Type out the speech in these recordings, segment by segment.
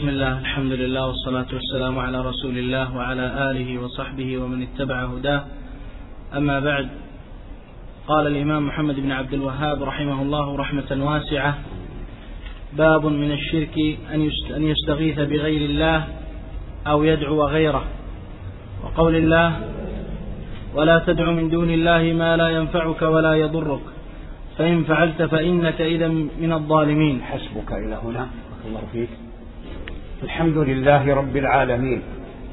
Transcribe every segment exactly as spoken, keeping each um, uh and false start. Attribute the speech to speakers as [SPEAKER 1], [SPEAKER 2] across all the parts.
[SPEAKER 1] بسم الله، الحمد لله، والصلاة والسلام على رسول الله وعلى آله وصحبه ومن اتبع هداه. أما بعد، قال الإمام محمد بن عبد الوهاب رحمه الله رحمة واسعة: باب من الشرك أن يستغيث بغير الله أو يدعو غيره، وقول الله: ولا تدع من دون الله ما لا ينفعك ولا يضرك فإن فعلت فإنك إذا من الظالمين.
[SPEAKER 2] حسبك إلى هنا. الله فيك. الحمد لله رب العالمين،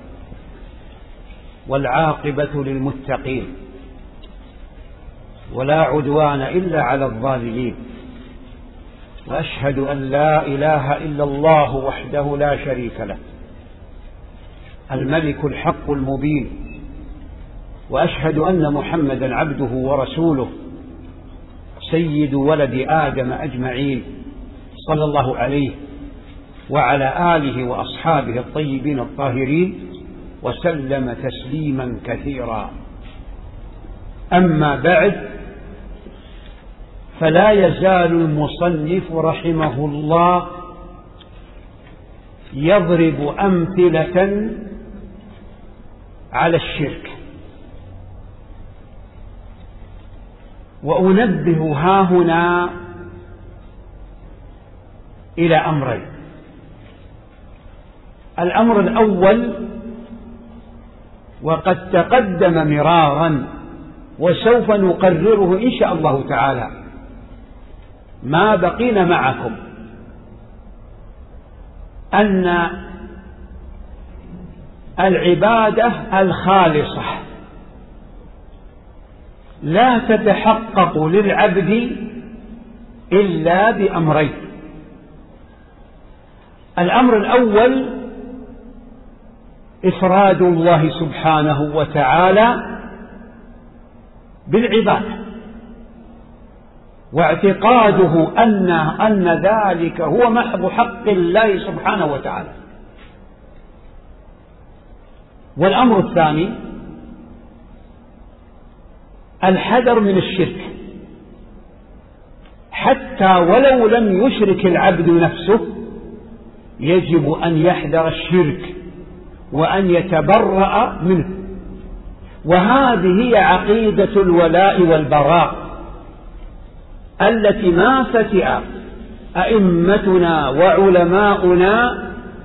[SPEAKER 2] والعاقبة للمتقين، ولا عدوان إلا على الظالمين، وأشهد أن لا إله إلا الله وحده لا شريك له الملك الحق المبين، وأشهد أن محمدا عبده ورسوله سيد ولد آدم أجمعين، صلى الله عليه وعلى آله وأصحابه الطيبين الطاهرين، وسلم تسليما كثيرا. أما بعد، فلا يزال المصنف رحمه الله يضرب أمثلة على الشرك، وأنبه هاهنا إلى أمرين. الأمر الأول، وقد تقدم مرارا وسوف نقرره إن شاء الله تعالى ما بقينا معكم، أن العبادة الخالصة لا تتحقق للعبد إلا بأمرين. الأمر الأول إفراد الله سبحانه وتعالى بالعبادة، واعتقاده أن أن ذلك هو محض حق الله سبحانه وتعالى. والأمر الثاني الحذر من الشرك، حتى ولو لم يشرك العبد نفسه يجب أن يحذر الشرك وأن يتبرأ منه. وهذه هي عقيدة الولاء والبراء التي ما فتئ أئمتنا وعلماؤنا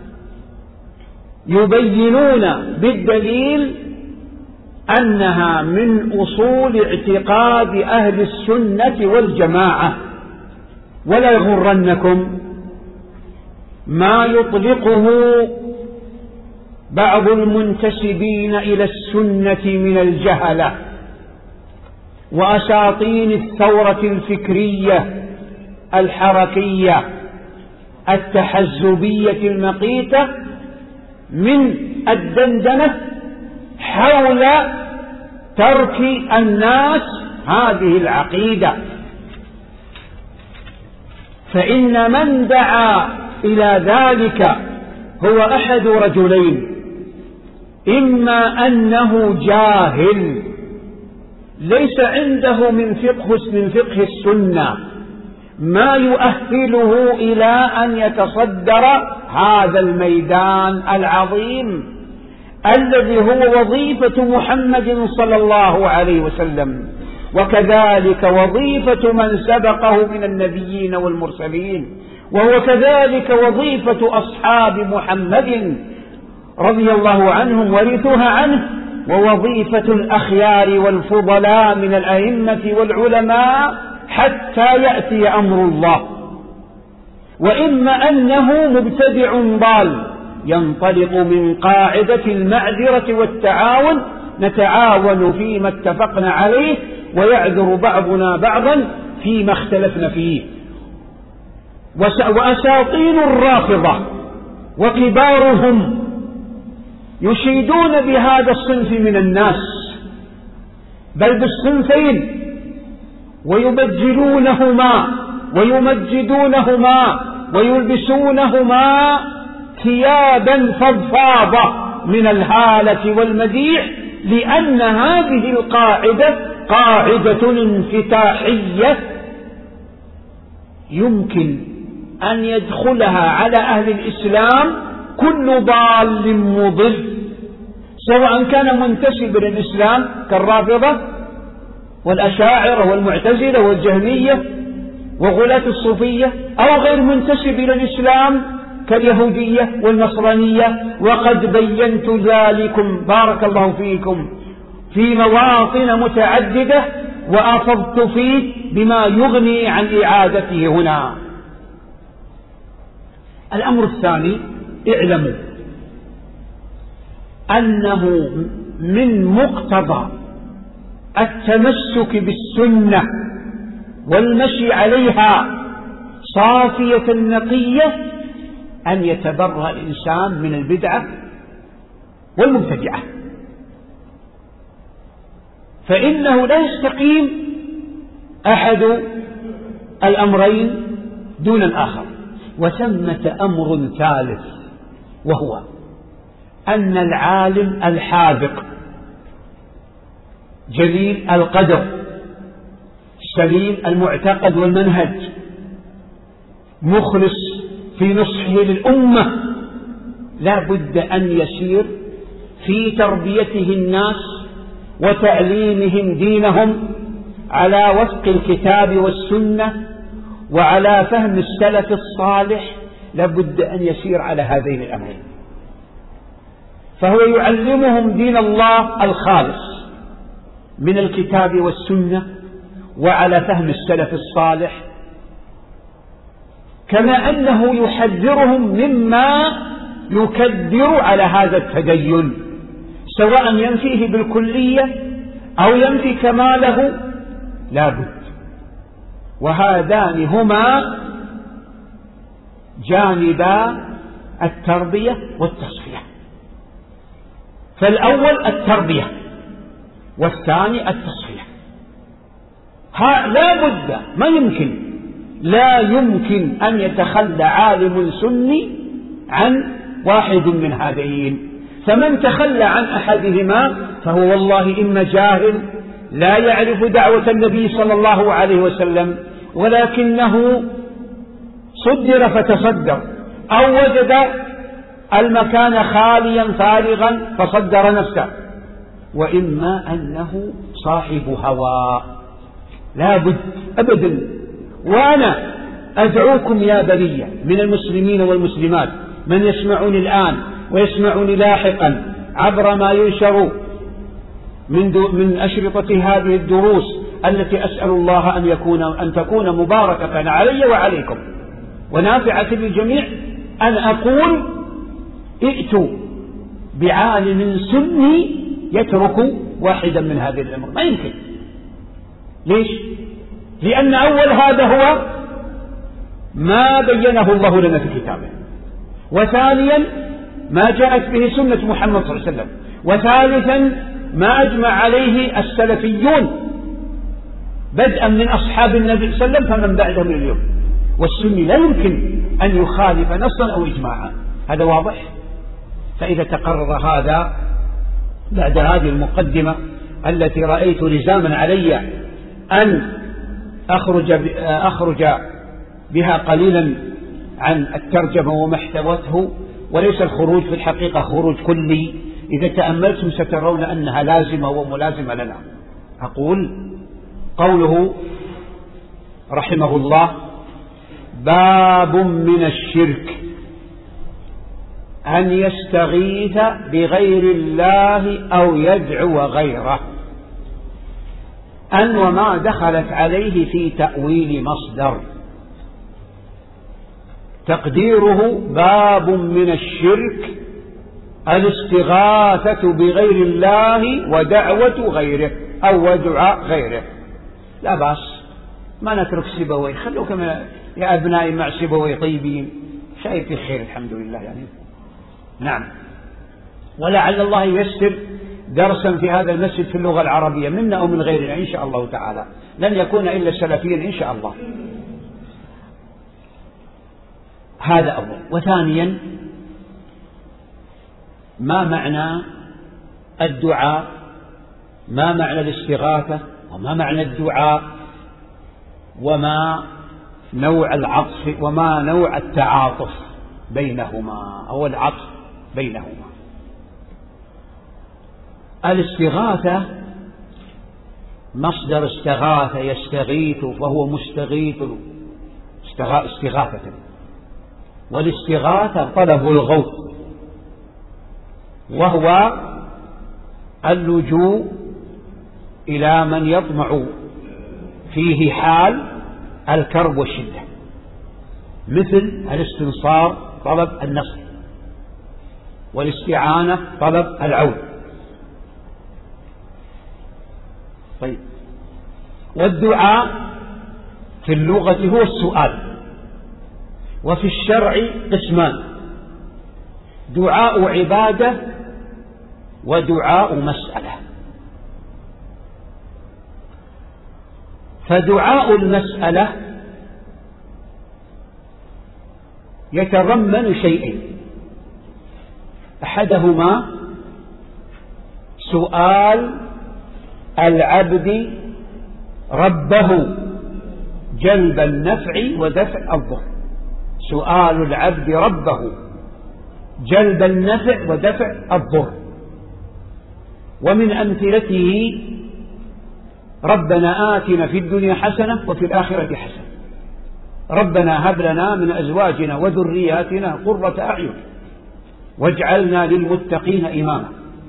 [SPEAKER 2] يبينون بالدليل أنها من أصول اعتقاد أهل السنة والجماعة. ولا يغرنكم ما يطلقه بعض المنتسبين إلى السنة من الجهلة وأساطين الثورة الفكرية الحركية التحزبية المقيتة من الدندنة حول ترك الناس هذه العقيدة. فإن من دعا إلى ذلك هو أحد رجلين: إما أنه جاهل ليس عنده من فقه من فقه السنة ما يؤهله إلى أن يتصدر هذا الميدان العظيم الذي هو وظيفة محمد صلى الله عليه وسلم، وكذلك وظيفة من سبقه من النبيين والمرسلين، وهو كذلك وظيفة أصحاب محمد رضي الله عنهم ورثوها عنه، ووظيفة الأخيار والفضلاء من الأئمة والعلماء حتى يأتي أمر الله. وإما أنه مبتدع ضال ينطلق من قاعدة المعذرة والتعاون، نتعاون فيما اتفقنا عليه ويعذر بعضنا بعضا فيما اختلفنا فيه. وأساطين الرافضة وكبارهم يشيدون بهذا الصنف من الناس، بل بالصنفين، ويبجلونهما ويمجدونهما ويلبسونهما ثيابا فضفاضة من الهالة والمديح، لأن هذه القاعدة قاعدة انفتاحية يمكن أن يدخلها على أهل الإسلام كل ضال مضل، سواء كان منتسب للإسلام كالرافضة والأشاعرة والمعتزلة والجهمية وغلاة الصوفية، أو غير منتسب إلى الإسلام كاليهودية والنصرانية. وقد بينت ذلكم بارك الله فيكم في مواطن متعددة، وأفضت فيه بما يغني عن إعادته هنا. الأمر الثاني، اعلموا أنه من مقتضى التمسك بالسنة والمشي عليها صافية نقية أن يتبرأ الإنسان من البدعة والمبتدعة، فإنه لا يستقيم أحد الأمرين دون الآخر. وثمة أمر ثالث، وهو أن العالم الحاذق جليل القدر سليم المعتقد والمنهج مخلص في نصحه للأمة لا بد أن يسير في تربيته الناس وتعليمهم دينهم على وفق الكتاب والسنة وعلى فهم السلف الصالح، لا بد أن يسير على هذين الأمرين. فهو يعلمهم دين الله الخالص من الكتاب والسنة وعلى فهم السلف الصالح، كما أنه يحذرهم مما يكدر على هذا التدين، سواء ينفيه بالكلية أو ينفي كماله، لا بد. وهذان هما جانبا التربية والتصفية، فالأول التربية والثاني التصفية. لا بد، ما يمكن لا يمكن أن يتخلى عالم سني عن واحد من هذين، فمن تخلى عن أحدهما فهو والله إما جاهل لا يعرف دعوة النبي صلى الله عليه وسلم، ولكنه صدر فتصدر، أو وجد المكان خاليا فارغا فصدر نفسه، وإما أنه صاحب هوى. لا بد أبدا. وأنا أدعوكم يا برية من المسلمين والمسلمات من يسمعوني الآن ويسمعوني لاحقا عبر ما ينشر من, من أشرطة هذه الدروس التي أسأل الله أن, يكون أن تكون مباركة علي وعليكم ونافعة للجميع، أن أقول ائتوا بعالم سني يترك واحدا من هذه الأمور. ما يمكن. ليش؟ لأن أول هذا هو ما بينه الله لنا في كتابه، وثانيا ما جاءت به سنة محمد صلى الله عليه وسلم، وثالثا ما أجمع عليه السلفيون بدءا من أصحاب النبي صلى الله عليه وسلم فمن بعدهم اليوم. والسني لا يمكن أن يخالف نصا أو إجماعا، هذا واضح. فإذا تقرر هذا بعد هذه المقدمة التي رأيت لزاما علي أن أخرج, أخرج بها قليلا عن الترجمة وما احتوته، وليس الخروج في الحقيقة خروج كلي، إذا تأملتم سترون أنها لازمة وملازمة لنا. أقول قوله رحمه الله: باب من الشرك أن يستغيث بغير الله أو يدعو غيره، أن وما دخلت عليه في تأويل مصدر، تقديره باب من الشرك الاستغاثة بغير الله ودعوة غيره أو ودعاء غيره. لا بأس، ما نترك سيبويه، خلوا كما يا أبنائي مع سيبويه طيبين، شايف في خير الحمد لله يعني. نعم، ولعل الله ييسر درسا في هذا المسجد في اللغة العربية منا أو من غيرنا إن شاء الله تعالى، لن يكون إلا سلفيا إن شاء الله. هذا أول. وثانيا، ما معنى الدعاء، ما معنى الاستغاثة، وما معنى الدعاء، وما نوع العطف، وما نوع التعاطف بينهما أو العطف بينهما. الاستغاثة مصدر استغاثة يستغيث، فهو مستغيث استغاثة، والاستغاثة طلب الغوث، وهو اللجوء إلى من يطمع فيه حال الكرب والشدة، مثل الاستنصار طلب النصر، والاستعانة طلب العون. طيب، والدعاء في اللغة هو السؤال، وفي الشرع قسمان: دعاء عبادة ودعاء مسألة. فدعاء المسألة يتضمن شيئين: أحدهما سؤال العبد ربه جلب النفع ودفع الضر، سؤال العبد ربه جلب النفع ودفع الضر. ومن أمثلته: ربنا آتنا في الدنيا حسنة وفي الآخرة حسنة، ربنا هب لنا من أزواجنا وذرياتنا قرة أعين واجعلنا للمتقين إماما،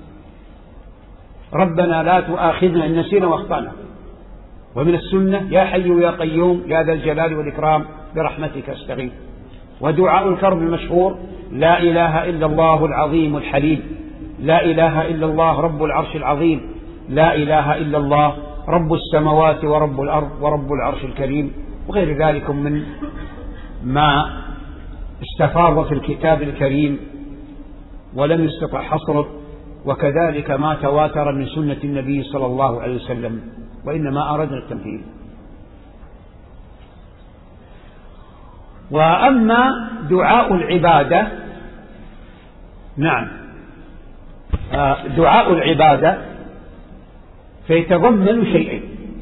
[SPEAKER 2] ربنا لا تؤاخذنا إن نسينا واخطأنا. ومن السنة: يا حي يا قيوم يا ذا الجلال والإكرام برحمتك أستغيث. ودعاء الكرب المشهور: لا إله إلا الله العظيم الحليم، لا إله إلا الله رب العرش العظيم، لا إله إلا الله رب السماوات ورب الأرض ورب العرش الكريم، وغير ذلك من ما استفاض في الكتاب الكريم ولم يستطع حصره، وكذلك ما تواتر من سنة النبي صلى الله عليه وسلم، وإنما أردنا التمثيل. وأما دعاء العبادة، نعم، دعاء العبادة فيتضمن شيئين: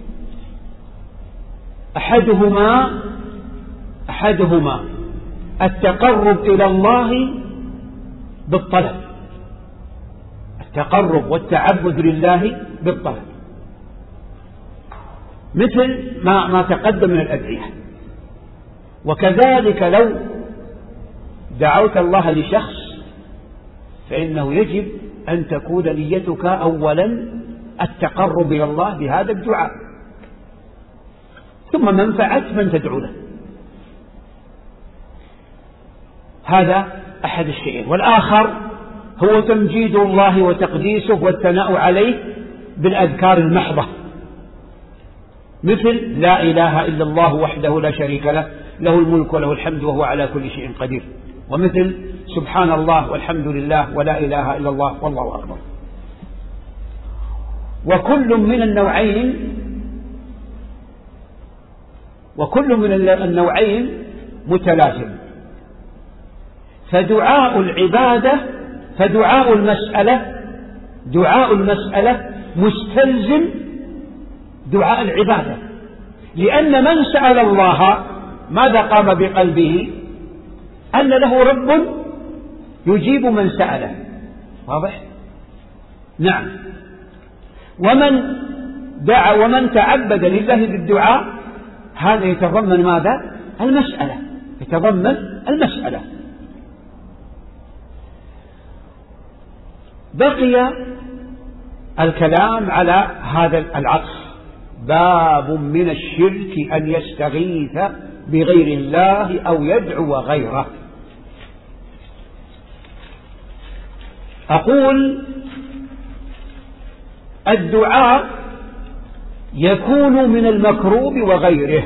[SPEAKER 2] أحدهما أحدهما التقرب إلى الله بالطلب، التقرب والتعبد لله بالطلب، مثل ما ما تقدم من الأدعية. وكذلك لو دعوت الله لشخص فإنه يجب أن تكون نيتك أولا التقرب إلى الله بهذا الدعاء، ثم منفعة من تدعو له. هذا أحد الشيئين. والآخر هو تمجيد الله وتقديسه والثناء عليه بالأذكار المحضة، مثل لا إله إلا الله وحده لا شريك له، له الملك وله الحمد وهو على كل شيء قدير، ومثل سبحان الله والحمد لله ولا إله إلا الله والله أكبر. وكل من النوعين وكل من النوعين متلازم. فدعاء العبادة فدعاء المسألة دعاء المسألة مستلزم دعاء العبادة، لأن من سأل الله ماذا قام بقلبه؟ أن له رب يجيب من سأله. واضح؟ نعم. ومن دعا ومن تعبد لله بالدعاء هذا يتضمن ماذا؟ المسألة، يتضمن المسألة. بقي الكلام على هذا العطف: باب من الشرك أن يستغيث بغير الله أو يدعو غيره. أقول الدعاء يكون من المكروب وغيره،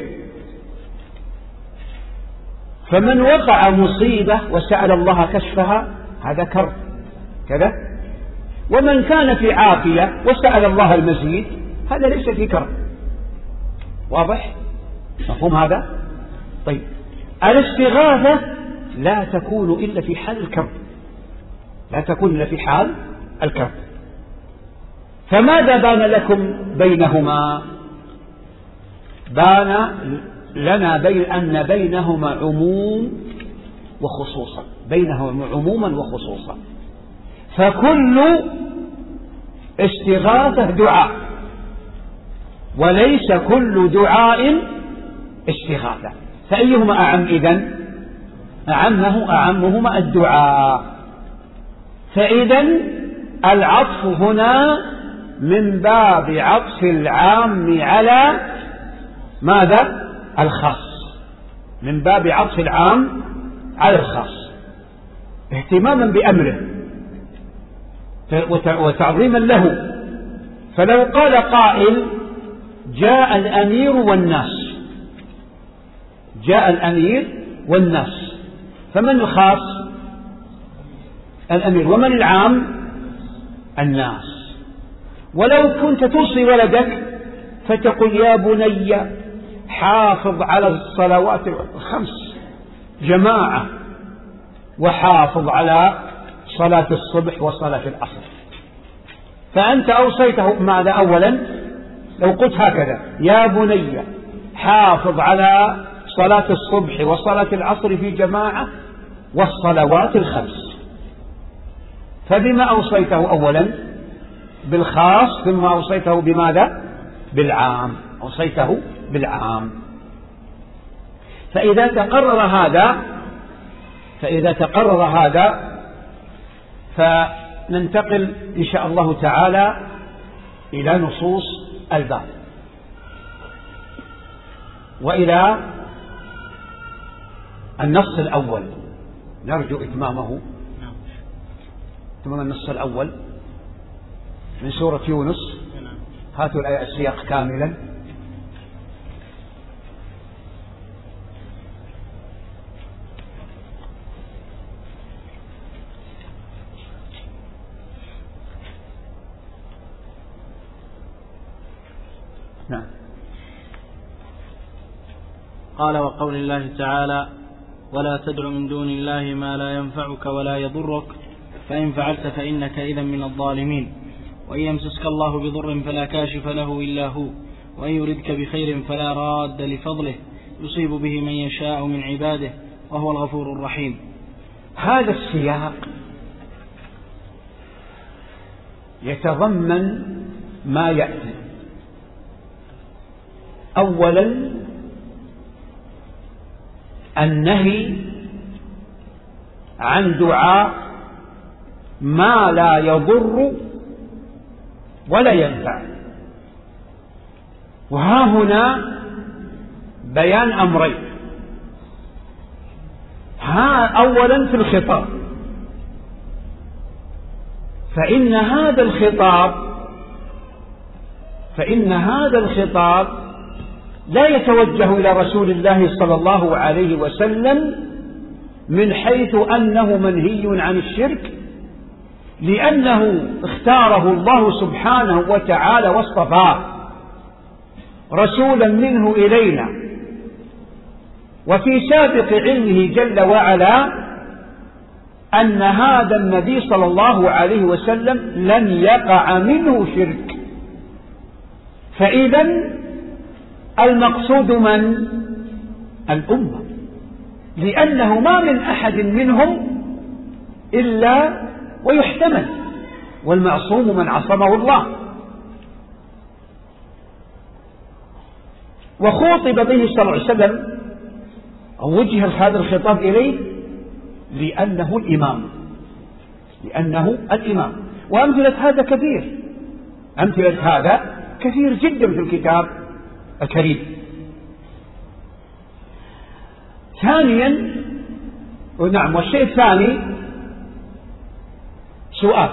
[SPEAKER 2] فمن وقع مصيبة وسأل الله كشفها هذا كرب كذا، ومن كان في عافية وسأل الله المزيد هذا ليس في كرب. واضح؟ مفهوم هذا؟ طيب، الاستغاثة لا تكون إلا في حال الكرب، لا تكون إلا في حال الكرب. فماذا بان لكم بينهما؟ بان لنا بين أن بينهما عموم وخصوصا. بينهم عموما وخصوصا. فكل استغاثة دعاء، وليس كل دعاء استغاثة. فأيهما أعم إذن؟ أعمه أعمهما الدعاء. فإذن العطف هنا من باب عطف العام على ماذا؟ الخاص، من باب عطف العام على الخاص اهتماما بأمره وتعظيما له. فلو قال قائل جاء الأمير والناس، جاء الأمير والناس، فمن الخاص؟ الأمير. ومن العام؟ الناس. ولو كنت توصي ولدك فتقول يا بني حافظ على الصلوات الخمس جماعة، وحافظ على صلاة الصبح وصلاة العصر، فأنت أوصيته ماذا؟ أولا لو قلت هكذا يا بني حافظ على صلاة الصبح وصلاة العصر في جماعة والصلوات الخمس، فبما أوصيته؟ أولا بالخاص، ثم أوصيته بماذا؟ بالعام، أوصيته بالعام. فإذا تقرر هذا فإذا تقرر هذا فننتقل إن شاء الله تعالى إلى نصوص الباب وإلى النص الأول، نرجو إتمامه، إتمام النص الأول من سورة يونس. هاتوا الآية السياق كاملا. نعم.
[SPEAKER 1] قال وقول الله تعالى ولا تدع من دون الله ما لا ينفعك ولا يضرك فإن فعلت فإنك إذا من الظالمين وإن يمسسك الله بضر فلا كاشف له إلا هو وإن يردك بخير فلا راد لفضله يصيب به من يشاء من عباده وهو الغفور الرحيم.
[SPEAKER 2] هذا السياق يتضمن ما يأتي. أولا النهي عن دعاء ما لا يضر ولا ينفع، وها هنا بيان أمرين. ها أولا في الخطاب، فإن هذا الخطاب فإن هذا الخطاب لا يتوجه إلى رسول الله صلى الله عليه وسلم من حيث أنه منهي عن الشرك، لأنه اختاره الله سبحانه وتعالى واصطفاه رسولا منه إلينا، وفي سابق علمه جل وعلا أن هذا النبي صلى الله عليه وسلم لن يقع منه شرك. فإذا المقصود من؟ الأمة، لأنه ما من أحد منهم إلا ويحتمل، والمعصوم من عصمه الله. وخوطب به صلى الله عليه وسلم أو وجه هذا الخطاب إليه لأنه الإمام لأنه الإمام وأمثلة هذا كثير، أمثلة هذا كثير جدا في الكتاب الكريم. ثانيا نعم والشيء الثاني سؤال،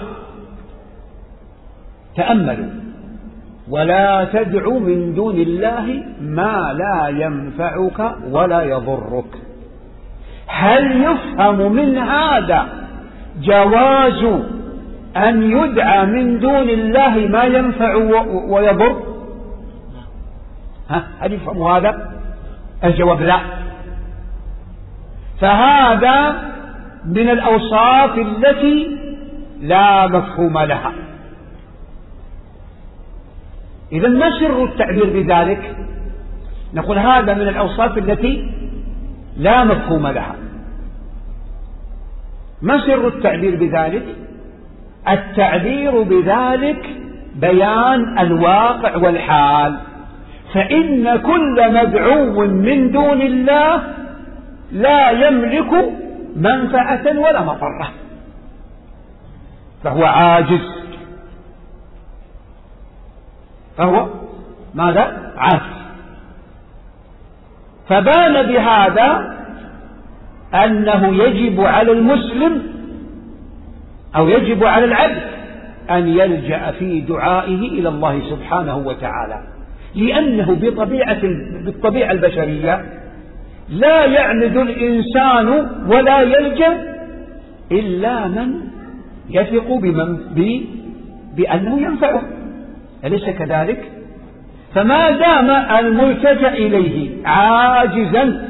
[SPEAKER 2] تأملوا ولا تدع من دون الله ما لا ينفعك ولا يضرك. هل يفهم من هذا جواز أن يدعى من دون الله ما ينفع ويضر؟ ها هل يفهم هذا؟ الجواب لا. فهذا من الأوصاف التي لا مفهوم لها. إذا ما سر التعبير بذلك؟ نقول هذا من الأوصاف التي لا مفهوم لها. ما سر التعبير بذلك؟ التعبير بذلك بيان الواقع والحال، فإن كل مدعو من دون الله لا يملك منفعة ولا مضرة، فهو عاجز، فهو ماذا؟ عاجز. فبان بهذا أنه يجب على المسلم أو يجب على العبد أن يلجأ في دعائه إلى الله سبحانه وتعالى، لأنه بطبيعة بالطبيعة البشرية لا يعمد الإنسان ولا يلجأ إلا من يثق بمن بأنه ينفعه، أليس كذلك؟ فما دام الملتجأ إليه عاجزا،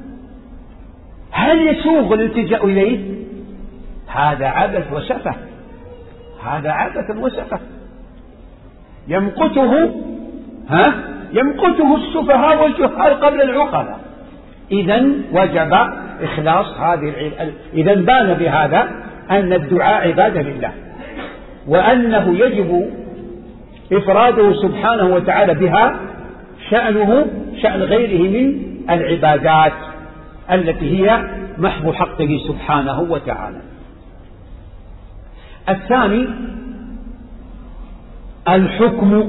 [SPEAKER 2] هل يسوغ الالتجاء إليه؟ هذا عبث وسفه، هذا عبث وسفه يمقته ها يمقته السفهاء والجهال قبل العقلاء. إذن وجب إخلاص هذه. إذن بان بهذا أن الدعاء عبادة لله، وأنه يجب إفراده سبحانه وتعالى بها، شأنه شأن غيره من العبادات التي هي محض حقه سبحانه وتعالى. الثاني الحكم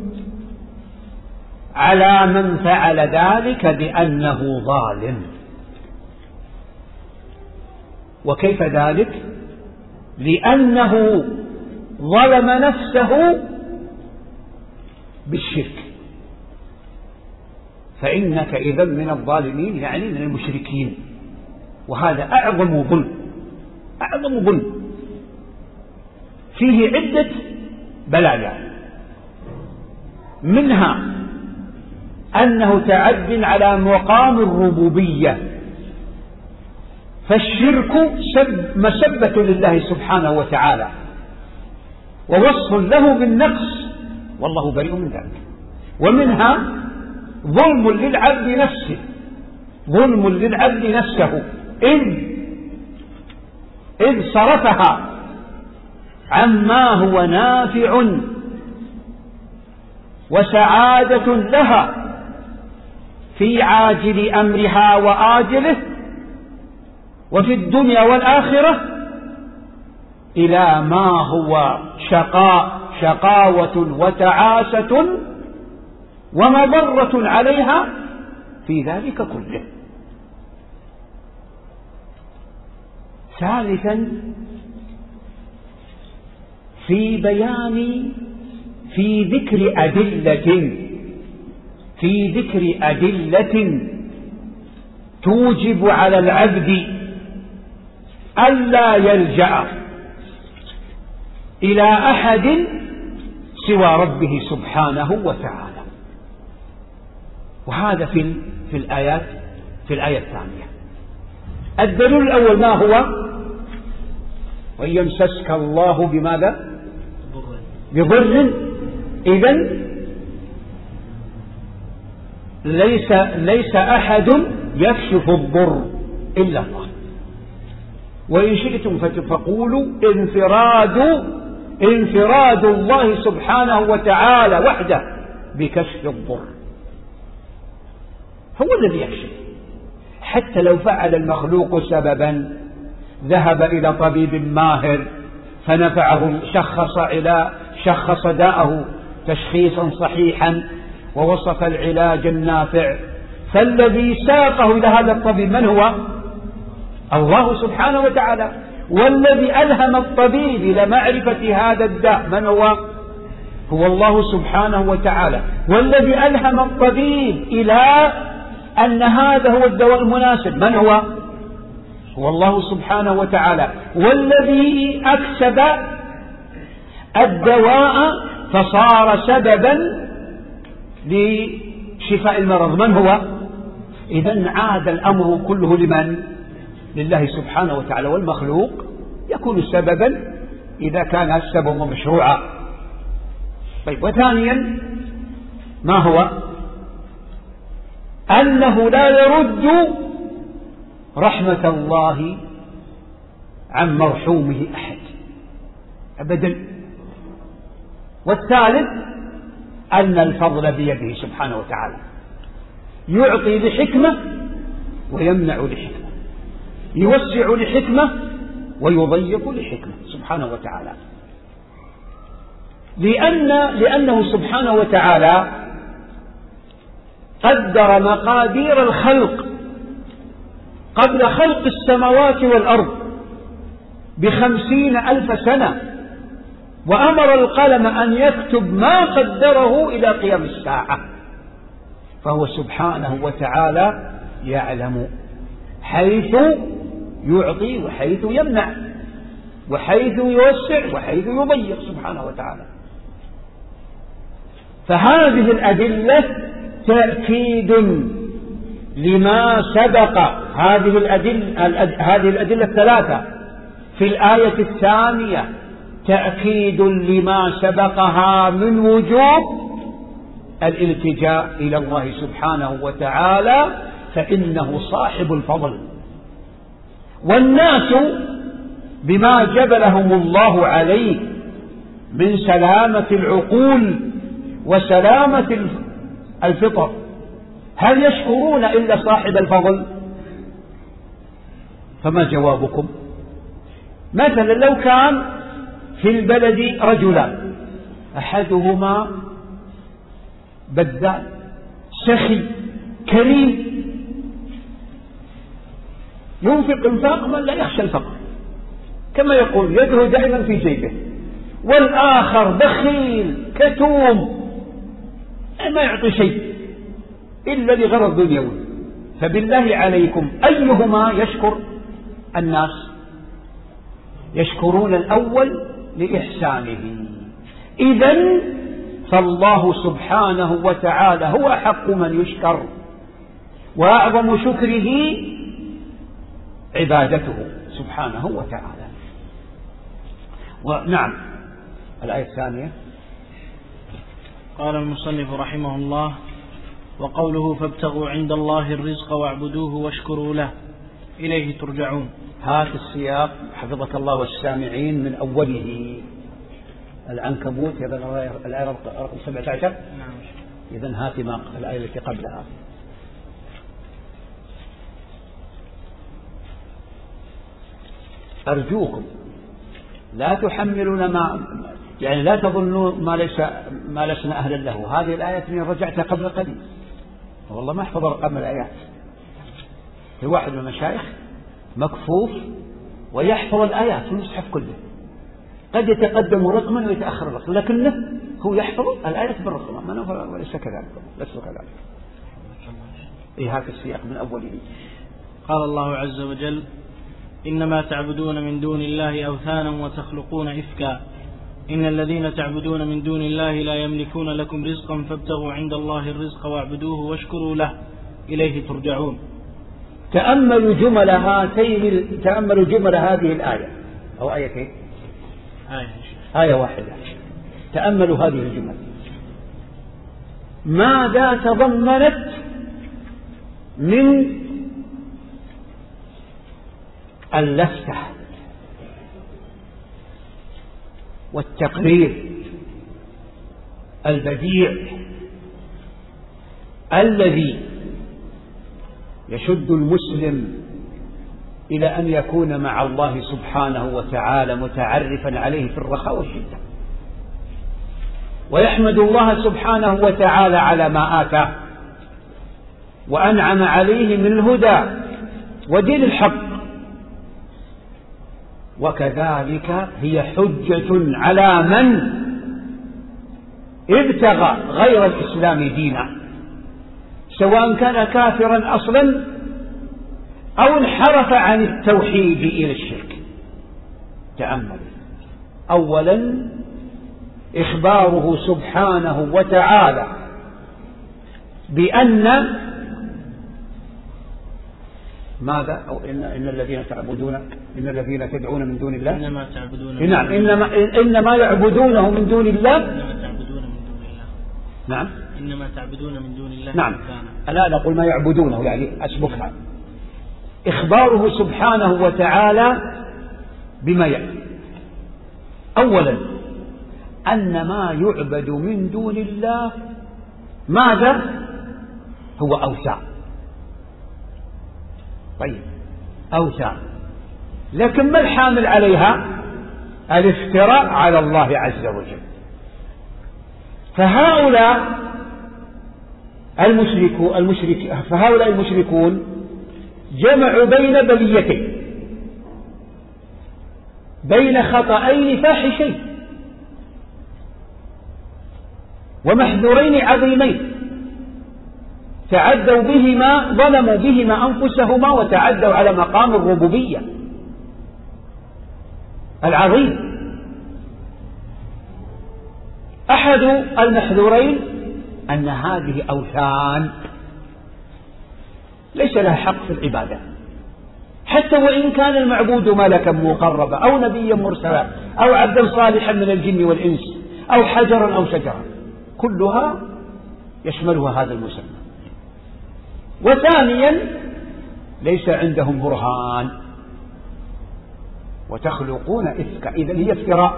[SPEAKER 2] على من فعل ذلك بأنه ظالم. وكيف ذلك؟ لأنه ظلم نفسه بالشرك، فإنك إذا من الظالمين، يعني من المشركين، وهذا أعظم ظلم، أعظم ظلم فيه عدة بلايا، منها أنه تعد على مقام الربوبية، فالشرك سب مسبة لله سبحانه وتعالى ووصف له بالنقص، والله بريء من ذلك. ومنها ظلم للعبد نفسه، ظلم للعبد نفسه إذ إذ صرفها عما هو نافع وسعادة لها في عاجل أمرها وآجله وفي الدنيا والآخرة إلى ما هو شقاء شقاوة وتعاسة ومضرة عليها في ذلك كله. ثالثا في بيان في ذكر أدلة في ذكر أدلة توجب على العبد ألا يلجأ إلى أحد سوى ربه سبحانه وتعالى. وهذا في في الآيات في الآية الثانية. الدليل الأول ما هو؟ وإن يمسسك الله بماذا؟ بضر، إذن ليس ليس أحد يكشف الضر إلا الله. وإن شئتم فقولوا انفراد انفراد الله سبحانه وتعالى وحده بكشف الضر، هو الذي يكشف. حتى لو فعل المخلوق سببا، ذهب إلى طبيب ماهر فنفعه، شخص إلى شخص داءه تشخيصا صحيحا ووصف العلاج النافع، فالذي ساقه إلى هذا الطبيب من هو؟ الله سبحانه وتعالى. والذي ألهم الطبيب إلى معرفة هذا الداء من هو؟ هو الله سبحانه وتعالى. والذي ألهم الطبيب إلى أن هذا هو الدواء المناسب من هو؟ هو الله سبحانه وتعالى. والذي أكسب الدواء فصار سببا لشفاء المرض من هو؟ إذن عاد الأمر كله لمن؟ لله سبحانه وتعالى. والمخلوق يكون سببا إذا كان السبب مشروعا. طيب، وثانيا ما هو؟ أنه لا يرد رحمة الله عن مرحومه أحد أبدا. والثالث أن الفضل بيده سبحانه وتعالى، يعطي لحكمة ويمنع لحكمة، يوسع لحكمة ويضيق لحكمة سبحانه وتعالى، لأن لأنه سبحانه وتعالى قدر مقادير الخلق قبل خلق السماوات والأرض بخمسين ألف سنة، وأمر القلم أن يكتب ما قدره إلى قيام الساعة. فهو سبحانه وتعالى يعلم حيث يعطي وحيث يمنع وحيث يوسع وحيث يضيق سبحانه وتعالى. فهذه الأدلة تأكيد لما سبق، هذه الأدلة, هذه الأدلة الثلاثة في الآية الثانية تأكيد لما سبقها من وجوب الالتجاء إلى الله سبحانه وتعالى، فإنه صاحب الفضل. والناس بما جبلهم الله عليه من سلامة العقول وسلامة الفطر هل يشكرون إلا صاحب الفضل؟ فما جوابكم؟ مثلا لو كان في البلد رجلان، أحدهما بذال سخي كريم ينفق انفاق من لا يخشى الفقر، كما يقول يده دائما في جيبه، والآخر بخيل كتوم ما يعطي شيء إلا لغرض دنيوي، فبالله عليكم أيهما يشكر الناس؟ يشكرون الأول لإحسانه. إذن فالله سبحانه وتعالى هو حق من يشكر، وأعظم شكره عبادته سبحانه وتعالى. ونعم الآية الثانية
[SPEAKER 1] قال المصنف رحمه الله: وقوله فابتغوا عند الله الرزق واعبدوه واشكروا له إليه ترجعون.
[SPEAKER 2] هات السياق حفظك الله والسامعين من أوله. العنكبوت الآية رقم سبعة عشر.
[SPEAKER 1] نعم.
[SPEAKER 2] إذن هات ما الآية التي قبلها. أرجوكم لا تحملون ما يعني لا تظنوا ما ليس ما لسنا أهلا له. هذه الآية من رجعتها قبل قليل، والله ما أحفظ رقم الآيات. في واحد من المشايخ مكفوف ويحفظ الآيات في المصحف كله، قد يتقدم رقما ويتأخر رقما، لكنه هو يحفظ الآيات بالرقم، ما وليس كذلك ليس كذلك. إيه هذا السياق من أوله.
[SPEAKER 1] قال الله عز وجل: إنما تعبدون من دون الله أوثانا وتخلقون إفكا إن الذين تعبدون من دون الله لا يملكون لكم رزقا فابتغوا عند الله الرزق واعبدوه واشكروا له إليه ترجعون.
[SPEAKER 2] تأملوا جمل هاتين تأملوا جمل هذه الآية أو آيتين
[SPEAKER 1] آية,
[SPEAKER 2] آية واحدة. تأملوا هذه الجمل ماذا تضمنت من اللفتة والتقرير البديع الذي يشد المسلم إلى أن يكون مع الله سبحانه وتعالى متعرفا عليه في الرخاء والشدة، ويحمد الله سبحانه وتعالى على ما آتاه وأنعم عليه من الهدى ودين الحق. وكذلك هي حجة على من ابتغى غير الإسلام دينا، سواء كان كافرا أصلا أو انحرف عن التوحيد إلى الشرك. تأمل أولا إخباره سبحانه وتعالى بأن ماذا أو إن, إن الذين تعبدون إن الذين تدعون من دون الله
[SPEAKER 1] إنما تعبدون
[SPEAKER 2] نعم إنما إنما يعبدونه من دون الله
[SPEAKER 1] إنما تعبدون من دون الله
[SPEAKER 2] نعم
[SPEAKER 1] إنما تعبدون من دون الله
[SPEAKER 2] نعم ألا نقول ما يعبدونه يعني أسبقها. إخباره سبحانه وتعالى بما يأتي. أولا أن ما يعبد من دون الله ماذا؟ هو أوثان. طيب أوثان، لكن ما الحامل عليها؟ الافتراء على الله عز وجل. فهؤلاء المشركون المشرك فهؤلاء المشركون جمعوا بين بليتين، بين خطأين فاحشين ومحذورين عظيمين، تعدوا بهما ظلموا بهما أنفسهما وتعدوا على مقام الربوبية العظيم. أحد المحذورين أن هذه أوثان ليس لها حق في العبادة، حتى وإن كان المعبود ملكا مقربا أو نبيا مرسلا أو عبدا صالحا من الجن والإنس أو حجرا أو شجرا، كلها يشملها هذا المسمى. وثانيا ليس عندهم برهان وتخلقون إفكا، إذن هي افتراء،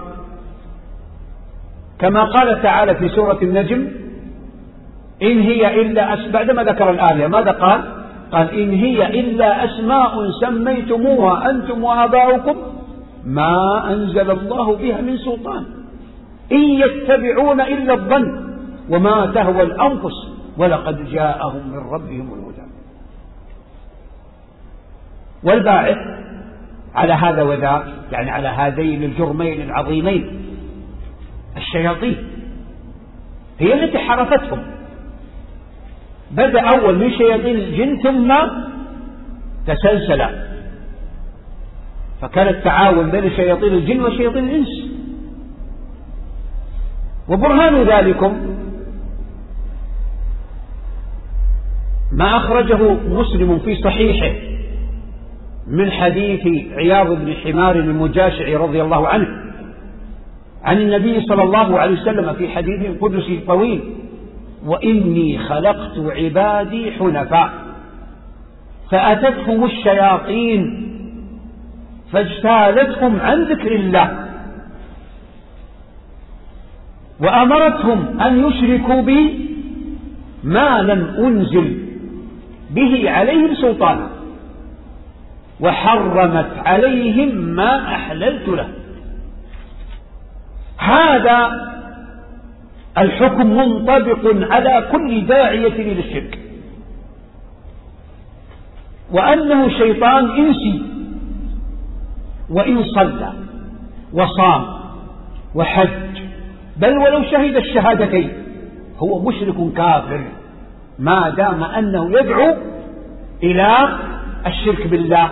[SPEAKER 2] كما قال تعالى في سورة النجم: إن هي إلا أسماء، بعدما ذكر الآية ماذا قال؟ قال: إن هي إلا أسماء سميتموها أنتم وآباؤكم ما أنزل الله بها من سلطان إن يتبعون إلا الظن وما تهوى الأنفس ولقد جاءهم من ربهم الهدى. والباعث على هذا وذاك، يعني على هذين الجرمين العظيمين، الشياطين هي التي حرفتهم. بدأ أول من شياطين الجن ثم تسلسل، فكان التعاون بين شياطين الجن وشياطين الإنس. وبرهان ذلكم ما أخرجه مسلم في صحيحه من حديث عياض بن حمار المجاشعي رضي الله عنه عن النبي صلى الله عليه وسلم في حديث قدسي طويل: وإني خلقت عبادي حنفاء فأتتهم الشياطين فاجتالتهم عن ذكر الله وأمرتهم أن يشركوا بي ما لم أنزل به عليهم سلطانا وحرمت عليهم ما أحللت له. هذا الحكم منطبق على كل داعية إلى الشرك، وأنه شيطان إنسي وإن صلى وصام وحج بل ولو شهد الشهادتين هو مشرك كافر ما دام أنه يدعو إلى الشرك بالله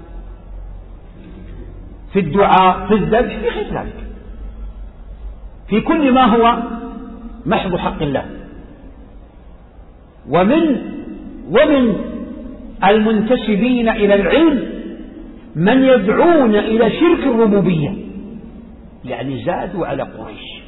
[SPEAKER 2] في الدعاء في الذبح في غير ذلك، في كل ما هو محض حق الله. ومن ومن المنتسبين إلى العلم من يدعون إلى شرك الربوبية، يعني زادوا على قريش.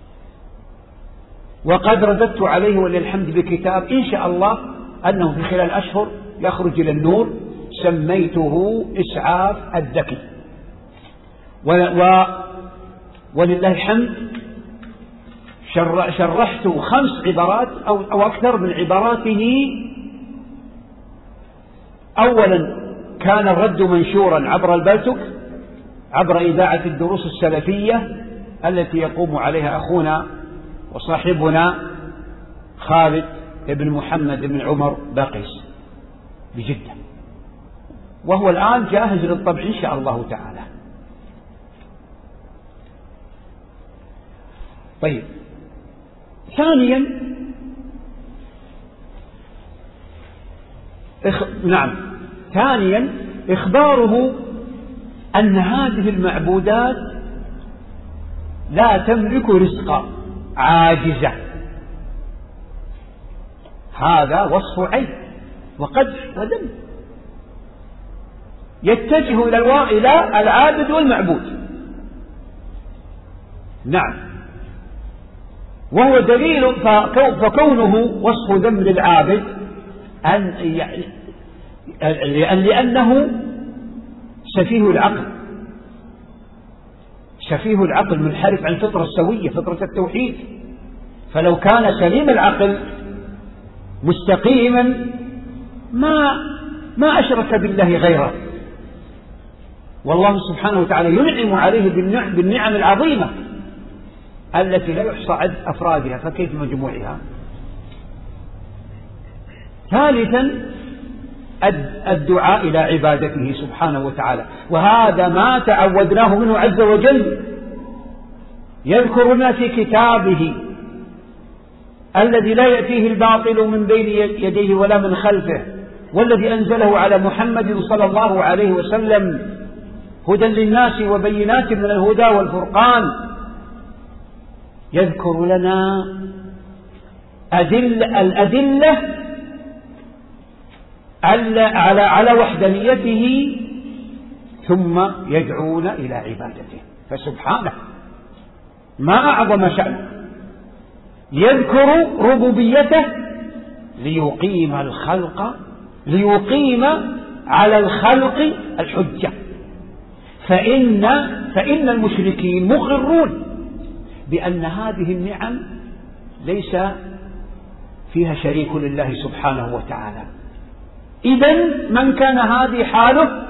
[SPEAKER 2] وقد رددت عليه وللحمد بكتاب إن شاء الله أنه في خلال أشهر يخرج إلى النور، سميته إسعاف الذكي، و... و... ولله الحمد شر... شرحت خمس عبارات أو... أو أكثر من عباراته. أولا كان الرد منشورا عبر البلتك عبر إذاعة الدروس السلفية التي يقوم عليها أخونا وصاحبنا خالد بن محمد بن عمر باقيس بجدة، وهو الآن جاهز للطبع إن شاء الله تعالى. طيب، ثانيا إخ... نعم ثانيا إخباره أن هذه المعبودات لا تملك رزقا، عاجزة. هذا وصف عيب وقدح وذم، يتجه إلى الوا... إلى العابد والمعبود. نعم، وهو دليل فكونه وصف ذم للعابد أن يعني لأنه سفيه العقل سفيه العقل منحرف عن فطرة السوية، فطرة التوحيد. فلو كان سليم العقل مستقيما ما ما أشرك بالله غيره. والله سبحانه وتعالى ينعم عليه بالنعم, بالنعم العظيمة التي لا يحصى عدد أفرادها، فكيف مجموعها؟ ثالثا الدعاء إلى عبادته سبحانه وتعالى، وهذا ما تعودناه منه عز وجل. يذكر لنا في كتابه الذي لا يأتيه الباطل من بين يديه ولا من خلفه، والذي أنزله على محمد صلى الله عليه وسلم هدى للناس وبينات من الهدى والفرقان. يذكر لنا أدل الأدلة على على وحدانيته، ثم يدعون إلى عبادته. فسبحانه ما أعظم شأنه، يذكر ربوبيته ليقيم الخلق ليقيم على الخلق الحجة. فإن فإن المشركين مقرون بأن هذه النعم ليس فيها شريك لله سبحانه وتعالى. إذن من كان هذه حاله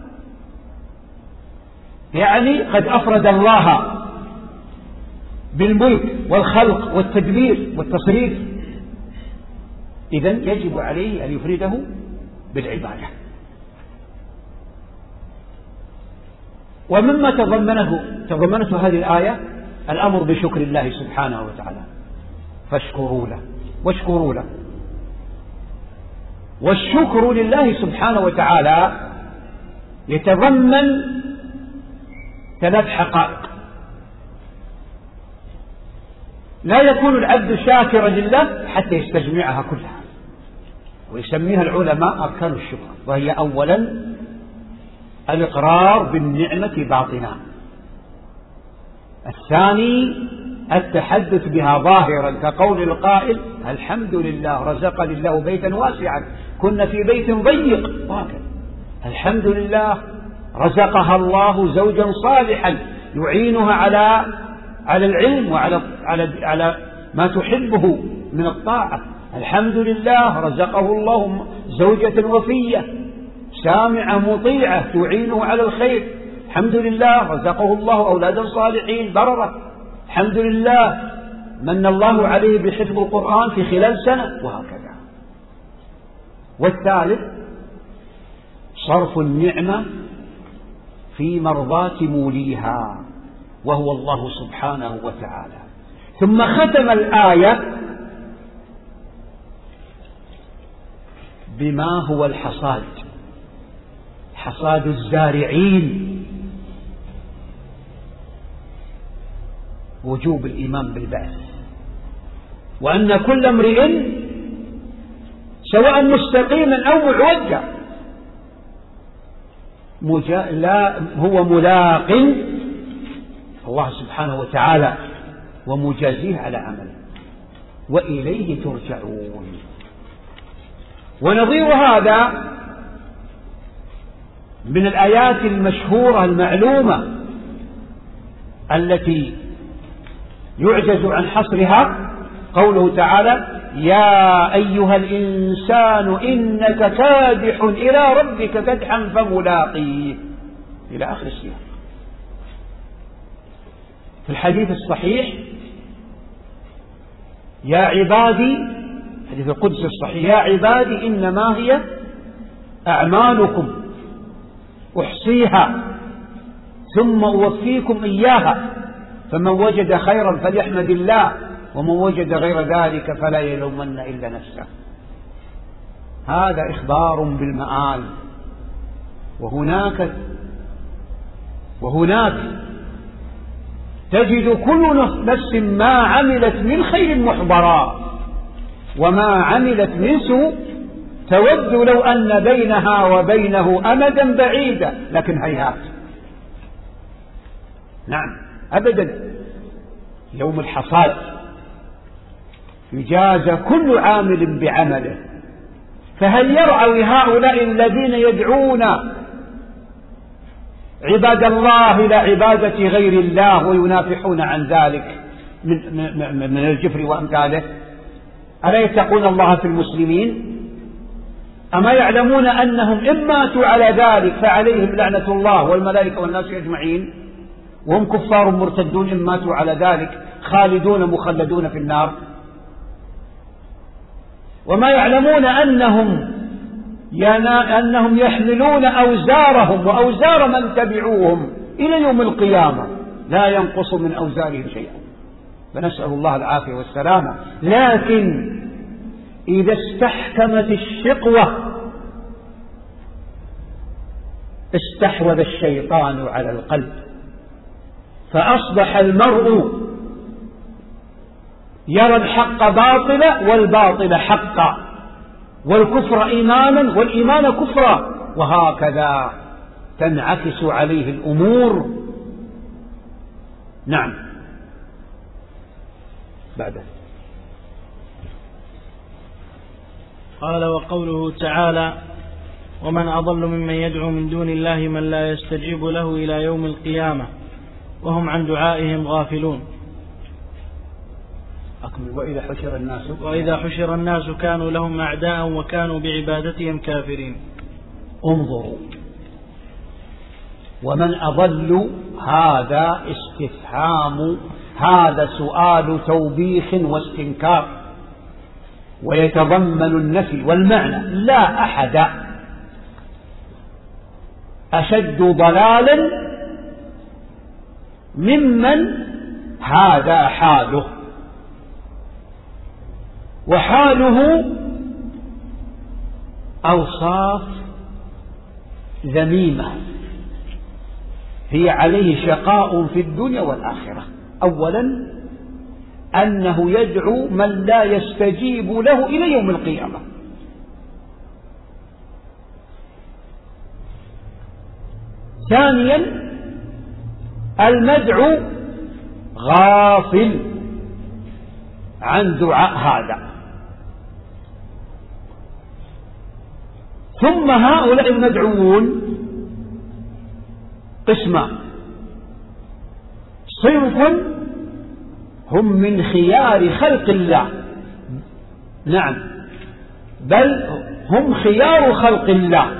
[SPEAKER 2] يعني قد أفرد الله بالملك والخلق والتدبير والتصريف، إذن يجب عليه أن يفرده بالعبادة. ومما تضمنه تضمنته هذه الآية الأمر بشكر الله سبحانه وتعالى، فاشكروا له واشكروا له. والشكر لله سبحانه وتعالى يتضمن ثلاث حقائق. لا يكون العبد شاكرا لله حتى يستجمعها كلها، ويسميها العلماء أركان الشكر، وهي أولا الإقرار بالنعمة باطنا، الثاني التحدث بها ظاهرا كقول القائل الحمد لله رزقني الله بيتا واسعا كنا في بيت ضيق، وهكذا الحمد لله رزقها الله زوجا صالحا يعينها على على العلم وعلى على على ما تحبه من الطاعة، الحمد لله رزقه الله زوجة وفية سامعة مطيعة تعينه على الخير، الحمد لله رزقه الله أولادا صالحين بررة، الحمد لله من الله عليه بحفظ القرآن في خلال سنة، وهكذا. والثالث صرف النعمة في مرضاة موليها وهو الله سبحانه وتعالى. ثم ختم الآية بما هو الحصاد، حصاد الزارعين، وجوب الإيمان بالبعث، وأن كل امرئ سواء مستقيما أو معوجا مجا... لا هو ملاق الله سبحانه وتعالى ومجازيه على عمله وإليه ترجعون. ونظير هذا من الآيات المشهورة المعلومة التي يعجز عن حصرها قوله تعالى يا أيها الإنسان إنك كادح إلى ربك كدحا فملاقيه إلى آخر السياق. في الحديث الصحيح يا عبادي، حديث القدس الصحيح، يا عبادي إنما هي أعمالكم أحصيها ثم أوفيكم إياها فمن وجد خيرا فليحمد الله ومن وجد غير ذلك فلا يلومن إلا نفسه. هذا إخبار بالمآل. وهناك وهناك تجد كل نفس ما عملت من خير محضرا وما عملت من سوء تود لو أن بينها وبينه أمدا بعيدا لكن هيهات. نعم أبدا. يوم الحصاد يجازى كل عامل بعمله، فهل يرعوي هؤلاء الذين يدعون عباد الله إلى عبادة غير الله وينافحون عن ذلك من, من, من الجفر وأمثاله؟ ألا يتقون الله في المسلمين؟ أما يعلمون أنهم إن ماتوا على ذلك فعليهم لعنة الله والملائكة والناس أجمعين، وهم كفار مرتدون إن ماتوا على ذلك خالدون مخلدون في النار؟ وما يعلمون أنهم أنهم يحملون أوزارهم وأوزار من تبعوهم إلى يوم القيامة لا ينقص من أوزارهم شيئا، فنسأل الله العافية والسلامة. لكن إذا استحكمت الشقوة استحوذ الشيطان على القلب، فأصبح المرء يرى الحق باطلا والباطل حقا، والكفر إيمانا والإيمان كفرا، وهكذا تنعكس عليه الأمور. نعم. بعد
[SPEAKER 1] قال: وقوله تعالى: ومن أضل ممن يدعو من دون الله من لا يستجيب له إلى يوم القيامة وهم عن دعائهم غافلون.
[SPEAKER 2] أكمل. وإذا حشر الناس
[SPEAKER 1] وإذا حشر الناس كانوا لهم أعداء وكانوا بعبادتهم كافرين.
[SPEAKER 2] انظروا، ومن أضل هذا استفهام، هذا سؤال توبيخ واستنكار، ويتضمن النفي والمعنى. لا أحد أشد ضلالا ممن هذا حاله، وحاله أوصاف ذميمة هي عليه شقاء في الدنيا والآخرة. أولا أنه يدعو من لا يستجيب له إلى يوم القيامة. ثانيا المدعو غافل عن دعاء هذا. ثم هؤلاء المدعوون قسمان: صنف هم من خيار خلق الله، نعم، بل هم خيار خلق الله،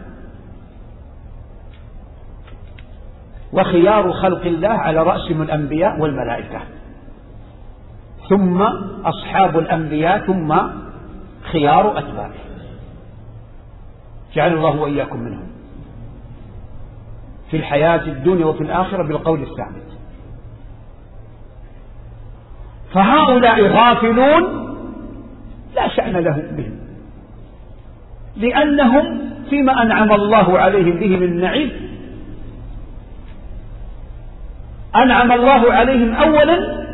[SPEAKER 2] وخيار خلق الله على رأسهم الأنبياء والملائكة، ثم أصحاب الأنبياء، ثم خيار أتباعه، جعل الله وإياكم منهم في الحياة الدنيا وفي الآخرة بالقول الثابت. فهؤلاء غافلون لا شأن لهم بهم، لأنهم فيما أنعم الله عليهم به من النعيم أنعم الله عليهم أولا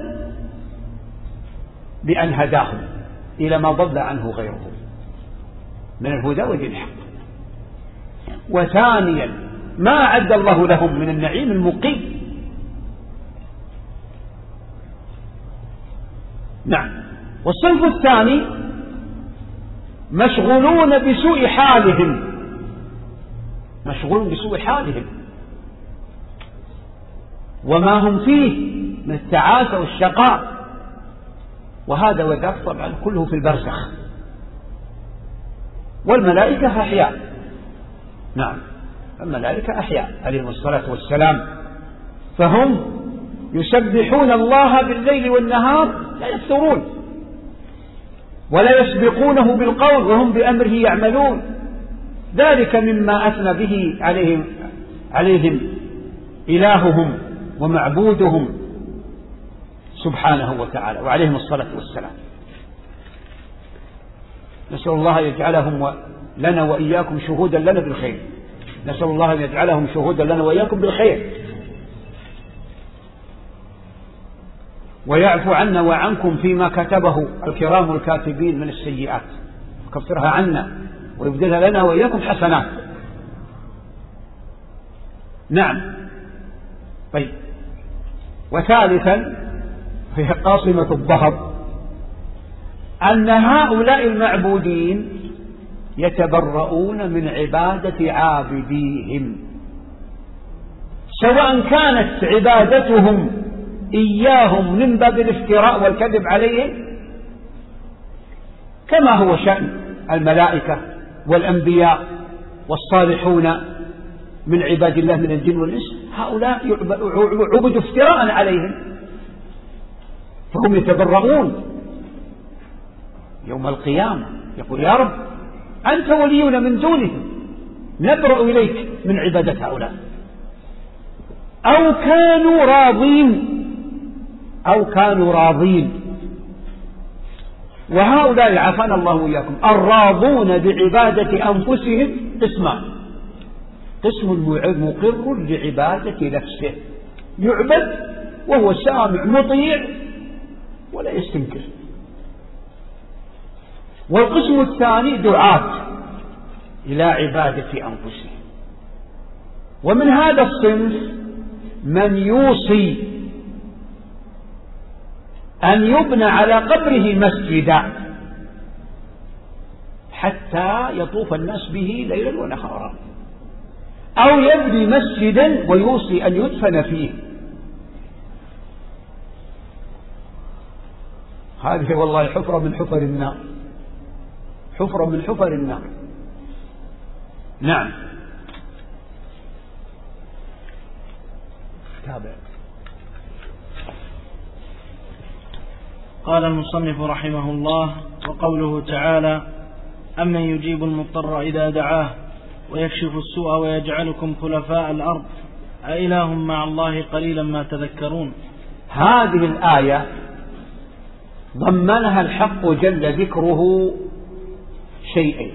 [SPEAKER 2] بأن هداهم إلى ما ضل عنه غيرهم من الهدى ودين الحق، وثانيا ما أعد الله لهم من النعيم المقيم. نعم. والصنف الثاني مشغولون بسوء حالهم، مشغولون بسوء حالهم وما هم فيه من التعاسة والشقاء، وهذا وذاك طبعا كله في البرزخ. والملائكة أحياء، نعم، الملائكة أحياء عليهم الصلاة والسلام، فهم يسبحون الله بالليل والنهار لا يفترون ولا يسبقونه بالقول وهم بأمره يعملون، ذلك مما أثنى به عليهم عليهم إلههم ومعبودهم سبحانه وتعالى وعليهم الصلاة والسلام. نسأل الله يجعلهم لنا وإياكم شهودا لنا بالخير، نسأل الله أن يجعلهم شهودا لنا وإياكم بالخير، ويعفو عنا وعنكم فيما كتبه الكرام الكاتبين من السيئات، يكفرها عنا ويبدلها لنا وإياكم حسنات. نعم. طيب. وثالثا هي قاصمة الظهر، أن هؤلاء المعبودين يتبرؤون من عبادة عابديهم، سواء كانت عبادتهم إياهم من باب الافتراء والكذب عليهم كما هو شأن الملائكة والأنبياء والصالحون من عباد الله من الجن والإنس، هؤلاء عبدوا افتراء عليهم، فهم يتبرؤون يوم القيامة، يقول يا رب أنت ولينا من دونهم، نبرأ إليك من عبادة هؤلاء. أو كانوا راضين أو كانوا راضين وهؤلاء عافانا الله وإياكم الراضون بعبادة أنفسهم قسمان: قسم مقر لعبادة نفسه، يعبد وهو سامع مطيع ولا يستنكر، والقسم الثاني دعاة إلى عبادة أنفسهم. ومن هذا الصنف من يوصي أن يبنى على قبره مسجدا حتى يطوف الناس به ليلا ونهارا، أو يبني مسجدا ويوصي أن يدفن فيه. هذه والله حفرة من حفر النار، حفرة من حفر النار. نعم. تابع.
[SPEAKER 1] قال المصنف رحمه الله: وقوله تعالى: أمن يجيب المضطر إذا دعاه ويكشف السوء ويجعلكم خلفاء الأرض أإله مع الله قليلا ما تذكرون.
[SPEAKER 2] هذه الآية ضمنها الحق جل ذكره شيئين: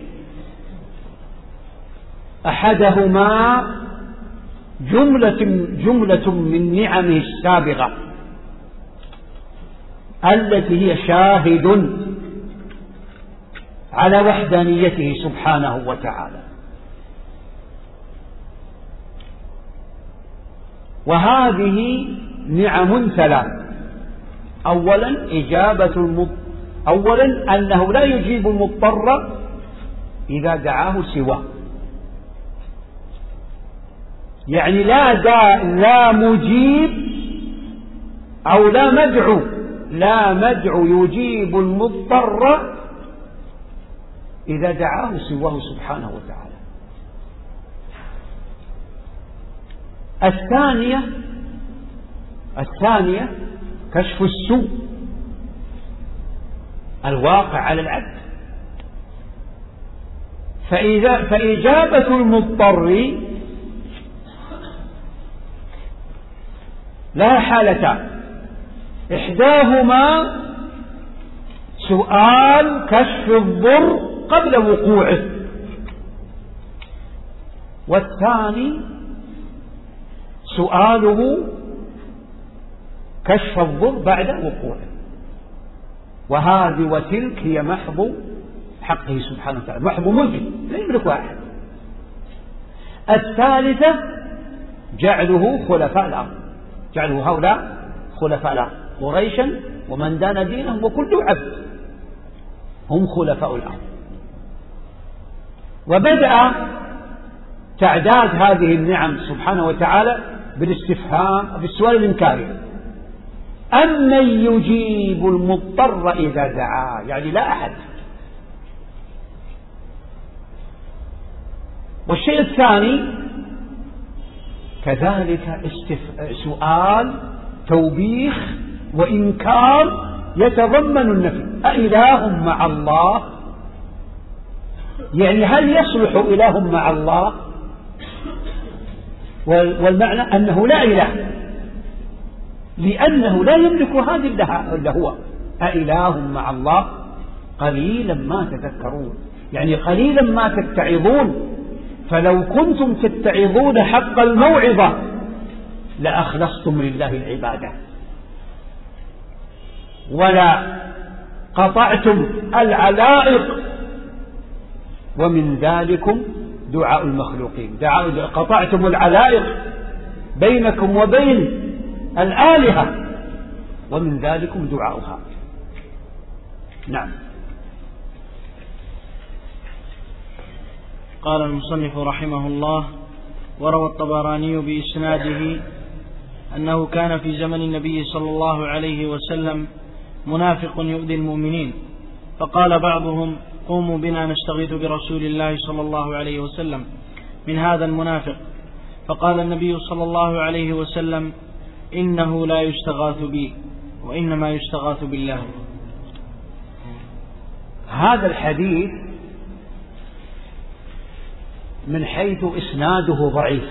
[SPEAKER 2] أحدهما جملة, جملة من نعمه السابغة التي هي شاهد على وحدانيته سبحانه وتعالى، وهذه نعم ثلاث: أولا إجابة المضطر، أولا أنه لا يجيب المضطر إذا دعاه سواه، يعني لا دا لا مجيب أو لا مدعو لا مدعو يجيب المضطر إذا دعاه سواه سبحانه وتعالى. الثانية الثانية كشف السوء الواقع على العبد، فإذا فإجابة المضطر لها حالتان: إحداهما سؤال كشف الضر قبل وقوعه، والثاني سؤاله كشف الضر بعد وقوعه. وهذه وتلك هي محض حقه سبحانه وتعالى، محض ملكه لا يملك أحد. الثالثة جعله خلفاء الأرض، جعله هؤلاء خلفاء الأرض، قريشا ومن دان دينهم وكل عبد هم خلفاء الأرض. وبدأ تعداد هذه النعم سبحانه وتعالى بالاستفهام بالسؤال الإنكاري: أمن يجيب المضطر إذا دعاه، يعني لا أحد. والشيء الثاني كذلك استف... سؤال توبيخ وإنكار يتضمن النفي: أإله مع الله، يعني هل يصلح إله مع الله؟ والمعنى أنه لا إله، لأنه لا يملك هذه إلا هو. أإله مع الله قليلا ما تذكرون، يعني قليلا ما تتعظون. فلو كنتم تتعظون حق الموعظة لأخلصتم لله العبادة ولا قطعتم العلائق، ومن ذلكم دعاء المخلوقين، دعاء قطعتم العلائق بينكم وبين الآلهة، ومن ذلكم دعاؤها. نعم.
[SPEAKER 1] قال المصنف رحمه الله: وروى الطبراني بإسناده أنه كان في زمن النبي صلى الله عليه وسلم منافق يؤذي المؤمنين، فقال بعضهم قوموا بنا نستغيث برسول الله صلى الله عليه وسلم من هذا المنافق، فقال النبي صلى الله عليه وسلم إنه لا يستغاث بي وإنما يستغاث بالله.
[SPEAKER 2] هذا الحديث من حيث إسناده ضعيف،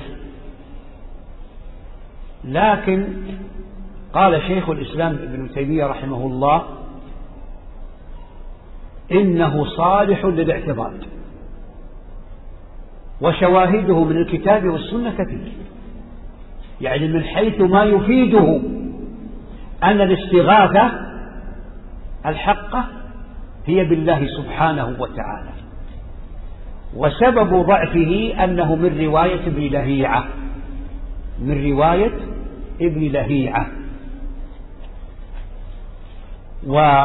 [SPEAKER 2] لكن قال شيخ الإسلام ابن تيمية رحمه الله إنه صالح للاعتضاد، وشواهده من الكتاب والسنة كثير، يعني من حيث ما يفيده أن الاستغاثة الحقة هي بالله سبحانه وتعالى، وسبب ضعفه أنه من رواية ابن لهيعة من رواية ابن لهيعة و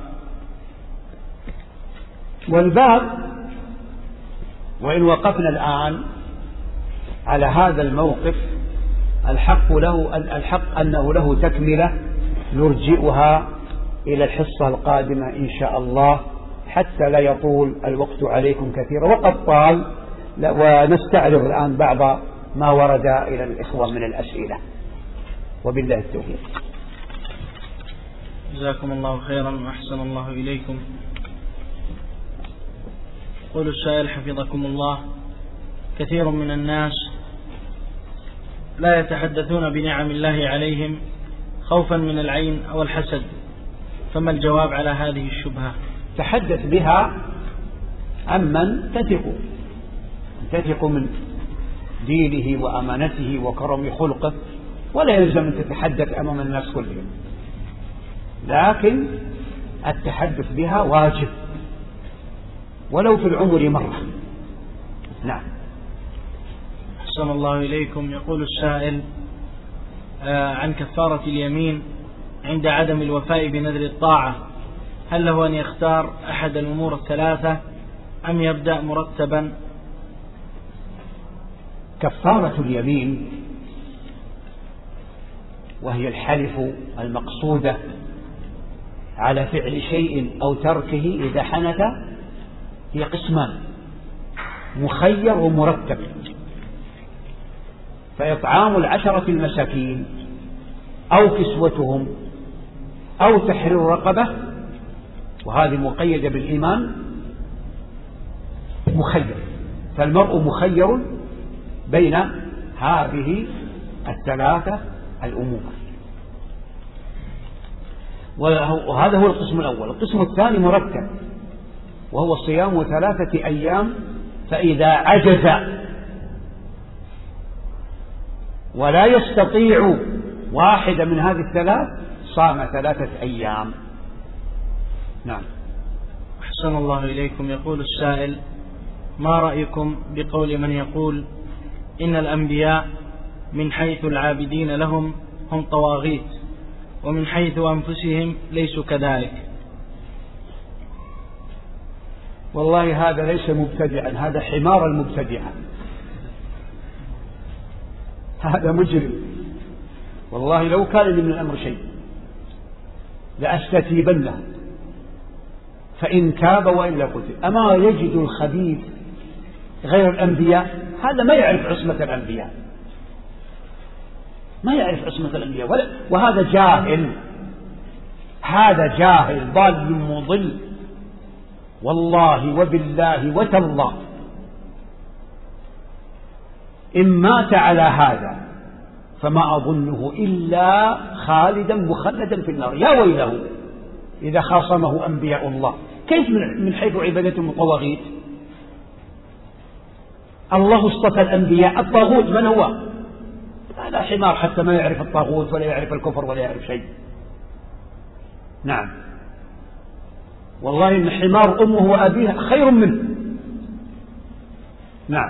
[SPEAKER 2] والباب وإن وقفنا الآن على هذا الموقف الحق له الحق أنه له تكملة نرجئها إلى الحصة القادمة إن شاء الله حتى لا يطول الوقت عليكم كثيرا، وقد طال، ونستعرض الآن بعض ما ورد إلى الإخوة من الأسئلة، وبالله التوفيق.
[SPEAKER 1] جزاكم الله خيرا وأحسن الله إليكم. يقول السائل حفظكم الله: كثير من الناس لا يتحدثون بنعم الله عليهم خوفا من العين أو الحسد، فما الجواب على هذه الشبهة؟
[SPEAKER 2] تحدث بها عمن تثق تثق من دينه وأمانته وكرم خلقه، ولا يلزم أن تتحدث أمام الناس كلهم، لكن التحدث بها واجب ولو في العمر مرة. نعم.
[SPEAKER 1] أحسن الله إليكم. يقول السائل عن كفارة اليمين عند عدم الوفاء بنذر الطاعة، هل له أن يختار أحد الأمور الثلاثة أم يبدأ مرتبا؟
[SPEAKER 2] كفارة اليمين وهي الحلف المقصودة على فعل شيء أو تركه إذا حنث هي قسمان: مخير ومرتب. فإطعام العشرة المساكين أو كسوتهم أو تحرير رقبة، وهذه مقيدة بالإيمان، مخير، فالمرء مخير بين هذه الثلاثة الأمور، وهذا هو القسم الأول. القسم الثاني مرتب، وهو صيام ثلاثة أيام، فإذا عجز ولا يستطيع واحدة من هذه الثلاث صام ثلاثة أيام. نعم.
[SPEAKER 1] أحسن الله إليكم. يقول السائل: ما رأيكم بقول من يقول إن الأنبياء من حيث العابدين لهم هم طواغيت، ومن حيث أنفسهم ليسوا كذلك؟
[SPEAKER 2] والله هذا ليس مبتدعا، هذا حمار المبتدعة، هذا مجرم. والله لو كان من الأمر شيء لأستتيبنه، فإن تاب وإلا قتل. أما يجد الخبيث غير الأنبياء، هذا ما يعرف عصمة الأنبياء، ما يعرف عصمة الأنبياء، وهذا جاهل، هذا جاهل ضال مضل، والله وبالله وتالله إن مات على هذا فما أظنه إلا خالدا مخلدا في النار. يا ويله إذا خاصمه أنبياء الله، كيف من حيث عبادتهم الطواغيت؟ الله اصطفى الأنبياء، الطاغوت من هو؟ هذا حمار حتى ما يعرف الطاغوت ولا يعرف الكفر ولا يعرف شيء. نعم، والله إن حمار أمه وأبيها خير منه. نعم.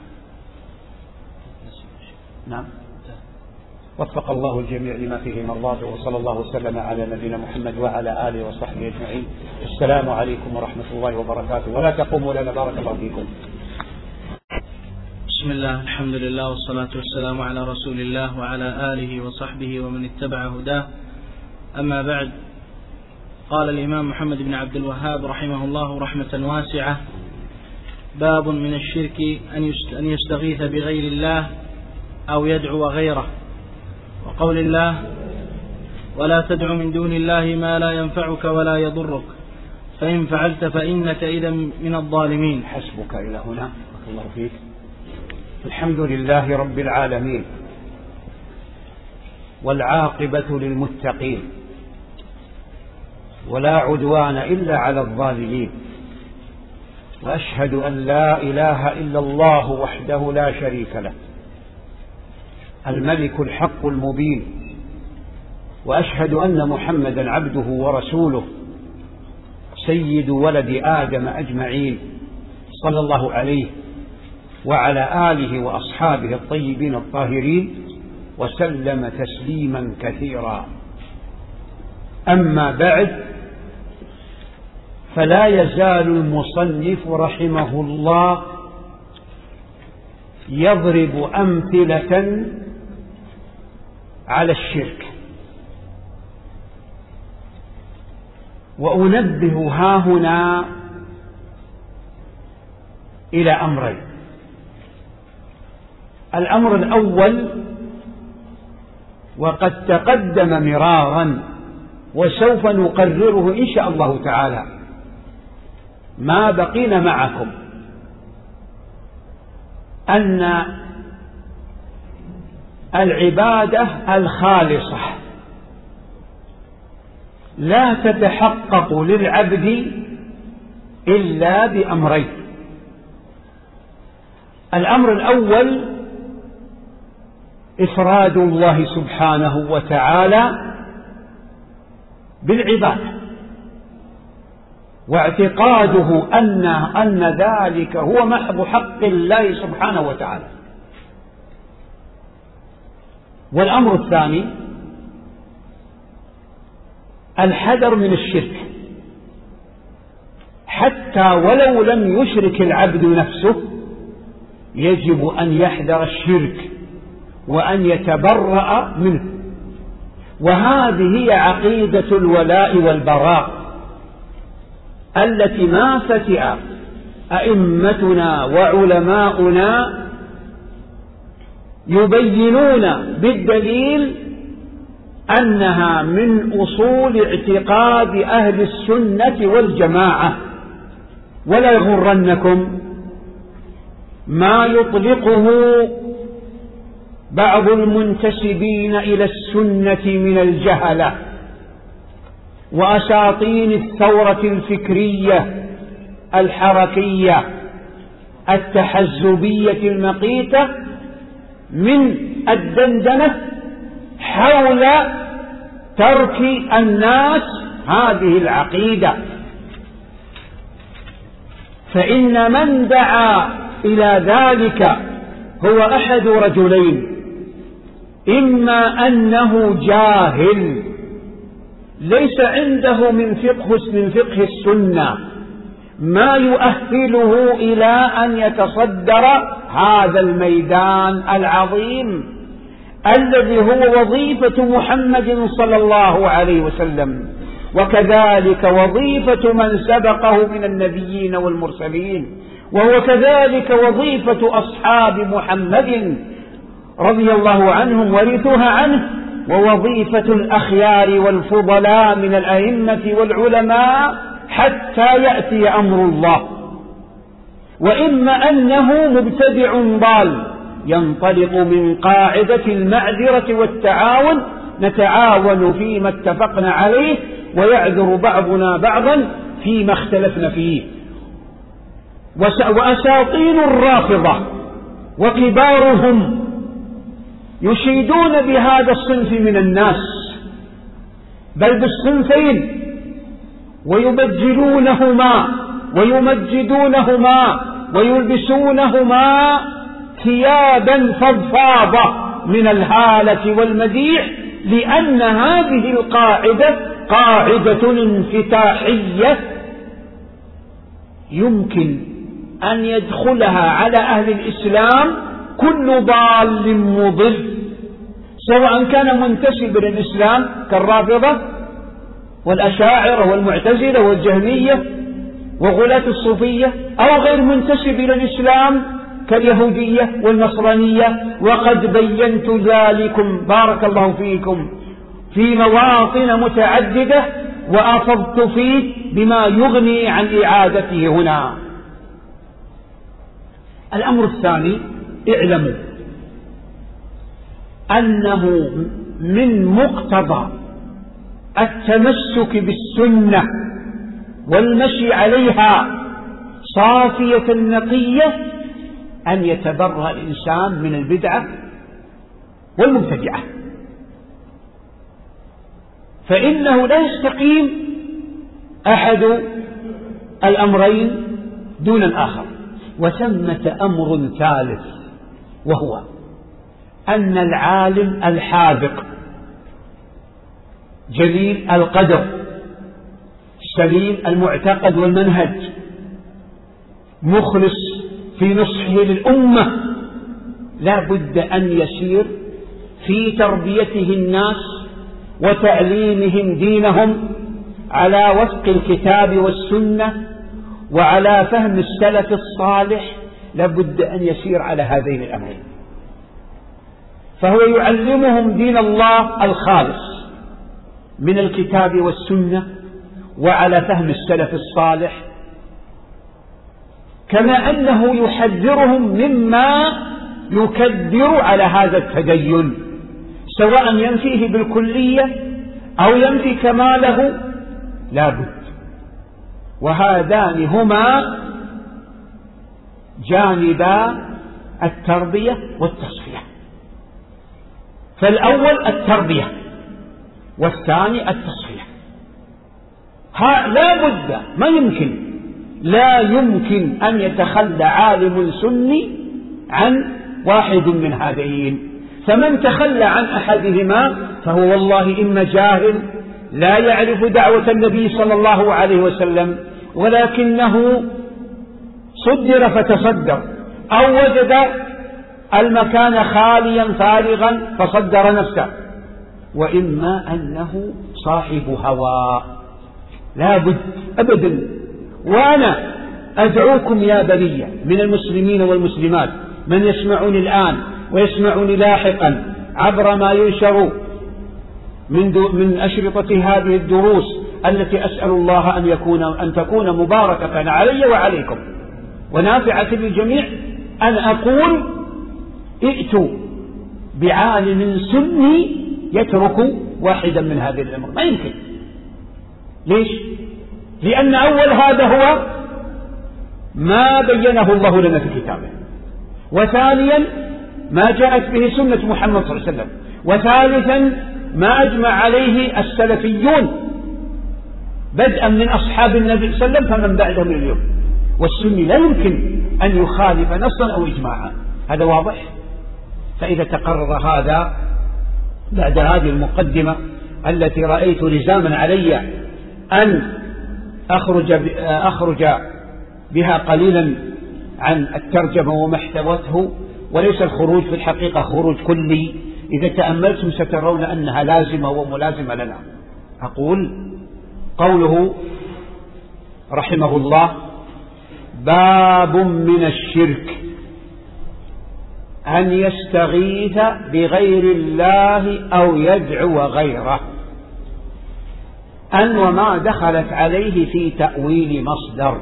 [SPEAKER 2] نعم. وفق الله الجميع لما فيه مرضاته، وصلى الله وسلم على نبينا محمد وعلى آله وصحبه أجمعين. السلام عليكم ورحمة الله وبركاته، ولا تقوموا لنا، بارك الله فيكم.
[SPEAKER 1] بسم الله، الحمد لله، والصلاة والسلام على رسول الله وعلى آله وصحبه ومن اتبع هداه. أما بعد، قال الإمام محمد بن عبد الوهاب رحمه الله رحمة واسعة: باب من الشرك أن يستغيث بغير الله أو يدعو غيره، وقول الله: ولا تدع من دون الله ما لا ينفعك ولا يضرك فإن فعلت فإنك إذا من الظالمين.
[SPEAKER 2] حسبك إلى هنا، بارك الله فيك. الحمد لله رب العالمين، والعاقبة للمتقين، ولا عدوان إلا على الظالمين، وأشهد أن لا إله إلا الله وحده لا شريك له الملك الحق المبين، وأشهد أن محمدا عبده ورسوله سيد ولد آدم أجمعين، صلى الله عليه وعلى آله وأصحابه الطيبين الطاهرين، وسلم تسليما كثيرا. أما بعد، فلا يزال المصنف رحمه الله يضرب أمثلة على الشرك، وأنبه هاهنا إلى أمرين. الأمر الأول، وقد تقدم مرارا وسوف نقرره إن شاء الله تعالى ما بقينا معكم، أن العبادة الخالصة لا تتحقق للعبد إلا بأمرين. الأمر الأول إفراد الله سبحانه وتعالى بالعبادة، واعتقاده أن أن ذلك هو محض حق الله سبحانه وتعالى. والأمر الثاني الحذر من الشرك، حتى ولو لم يشرك العبد نفسه يجب أن يحذر الشرك وأن يتبرأ منه. وهذه هي عقيدة الولاء والبراء التي ما فتئ أئمتنا وعلماؤنا يبينون بالدليل أنها من أصول اعتقاد أهل السنة والجماعة. ولا يغرنكم ما يطلقه بعض المنتسبين إلى السنة من الجهلة وأساطين الثورة الفكرية الحركية التحزبية المقيتة من الدندنة حول ترك الناس هذه العقيدة. فإن من دعا إلى ذلك هو أحد رجلين: إما أنه جاهل ليس عنده من فقه من فقه السنة ما يؤهله إلى أن يتصدر هذا الميدان العظيم الذي هو وظيفة محمد صلى الله عليه وسلم، وكذلك وظيفة من سبقه من النبيين والمرسلين، وهو كذلك وظيفة أصحاب محمد رضي الله عنهم ورثوها عنه، ووظيفة الأخيار والفضلاء من الأئمة والعلماء حتى يأتي أمر الله. وإما أنه مبتدع ضال ينطلق من قاعدة المعذرة والتعاون، نتعاون فيما اتفقنا عليه ويعذر بعضنا بعضا فيما اختلفنا فيه. وأساطين الرافضة وكبارهم يشيدون بهذا الصنف من الناس، بل بالصنفين، ويبجلونهما ويمجدونهما ويلبسونهما ثيابا فضفاضة من الهالة والمديح، لأن هذه القاعدة قاعدة انفتاحية يمكن أن يدخلها على أهل الإسلام كل ضال مضل، سواء كان منتسب للإسلام كالرافضة والأشاعرة والمعتزلة والجهمية وغلاة الصوفية، أو غير منتسب إلى الإسلام كاليهودية والنصرانية. وقد بينت ذلكم بارك الله فيكم في مواطن متعددة وأفضت فيه بما يغني عن إعادته هنا. الأمر الثاني، اعلموا أنه من مقتضى التمسك بالسنة والمشي عليها صافية نقية أن يتبرأ الإنسان من البدعة والمبتدعة، فإنه لا يستقيم أحد الأمرين دون الآخر. وثمة أمر ثالث، وهو أن العالم الحاذق جليل القدر سليم المعتقد والمنهج مخلص في نصحه للأمة لا بد أن يسير في تربيته الناس وتعليمهم دينهم على وفق الكتاب والسنة وعلى فهم السلف الصالح، لا بد أن يسير على هذين الأمرين. فهو يعلمهم دين الله الخالص من الكتاب والسنة وعلى فهم السلف الصالح، كما أنه يحذرهم مما يكدر على هذا التدين، سواء ينفيه بالكلية أو ينفي كماله لا بد. وهذان هما جانبا التربية والتصفية، فالأول التربية والثاني التصفية. لا بد، ما يمكن لا يمكن أن يتخلى عالم سني عن واحد من هذين، فمن تخلى عن أحدهما فهو والله إما جاهل لا يعرف دعوة النبي صلى الله عليه وسلم، ولكنه صدر فتصدر، أو وجد المكان خاليا فارغا فصدر نفسه، وإما أنه صاحب هوى. لا بد أبدا. وأنا أدعوكم يا بني من المسلمين والمسلمات من يسمعوني الآن ويسمعوني لاحقا عبر ما ينشر من, من أشرطة هذه الدروس التي أسأل الله أن, يكون أن تكون مباركة علي وعليكم ونافعة للجميع، أن أقول ائتوا بعالم سني يترك واحدا من هذه الأمور. ما يمكن. ليش؟ لأن أول هذا هو ما بينه الله لنا في كتابه، وثانيا ما جاءت به سنة محمد صلى الله عليه وسلم، وثالثا ما أجمع عليه السلفيون بدءا من أصحاب النبي صلى الله عليه وسلم فمن بعدهم اليوم. والسني لا يمكن أن يخالف نصا أو إجماعا، هذا واضح. فإذا تقرر هذا بعد هذه المقدمة التي رأيت لزاما علي أن أخرج, أخرج بها قليلا عن الترجمة وما احتوته، وليس الخروج في الحقيقة خروج كلي، إذا تأملتم سترون أنها لازمة وملازمة لنا. أقول قوله رحمه الله: باب من الشرك أن يستغيث بغير الله أو يدعو غيره، أن وما دخلت عليه في تأويل مصدر،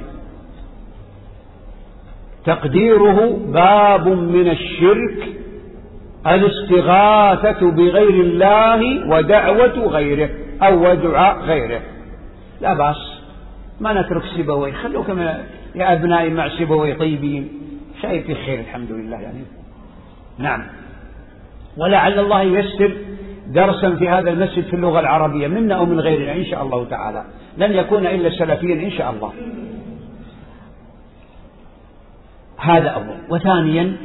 [SPEAKER 2] تقديره باب من الشرك الاستغاثة بغير الله ودعوة غيره أو دعاء غيره. لا بأس، ما نترك سيبويه، خلوا كما يا أبنائي مع سيبويه طيبين، شايف في خير الحمد لله يعني. نعم، ولعل الله ييسر درسا في هذا المسجد في اللغة العربية منا أو من غيرنا إن شاء الله تعالى، لن يكون إلا سلفيا إن شاء الله. هذا أول. وثانيا،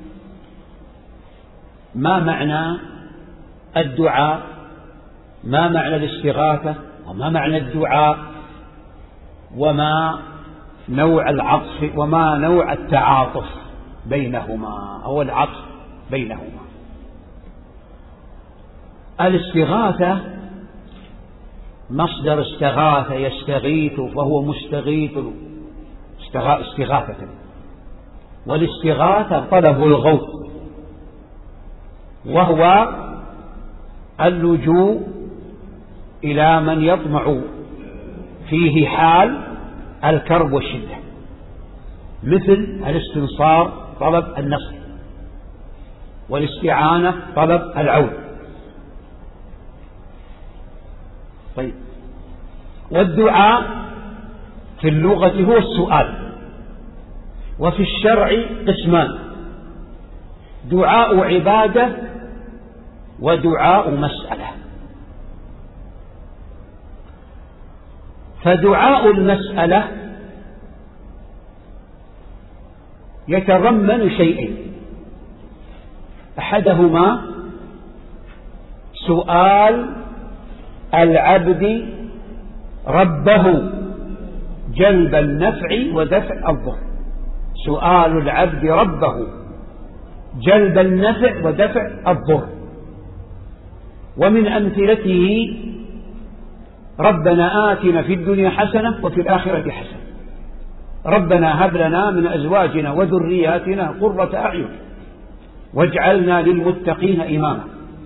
[SPEAKER 2] ما معنى الدعاء، ما معنى الاستغاثة، وما معنى الدعاء، وما نوع العطف وما نوع التعاطف بينهما، أو العطف بينهما. الاستغاثة مصدر استغاثة يستغيث، فهو مستغيث استغاثة، والاستغاثة طلب الغوث، وهو اللجوء إلى من يطمع فيه حال الكرب والشدة، مثل الاستنصار طلب النصر، والاستعانة طلب العون. طيب، والدعاء في اللغة هو السؤال، وفي الشرع قسمان: دعاء عبادة ودعاء مسألة. فدعاء المسألة يتضمن شيئين: أحدهما سؤال العبد ربه جلب النفع ودفع الضر، سؤال العبد ربه جلب النفع ودفع الضر. ومن أمثلته: ربنا آتنا في الدنيا حسنة وفي الآخرة حسنة، ربنا هب لنا من أزواجنا وذرياتنا قرة أعين واجعلنا للمتقين إماما،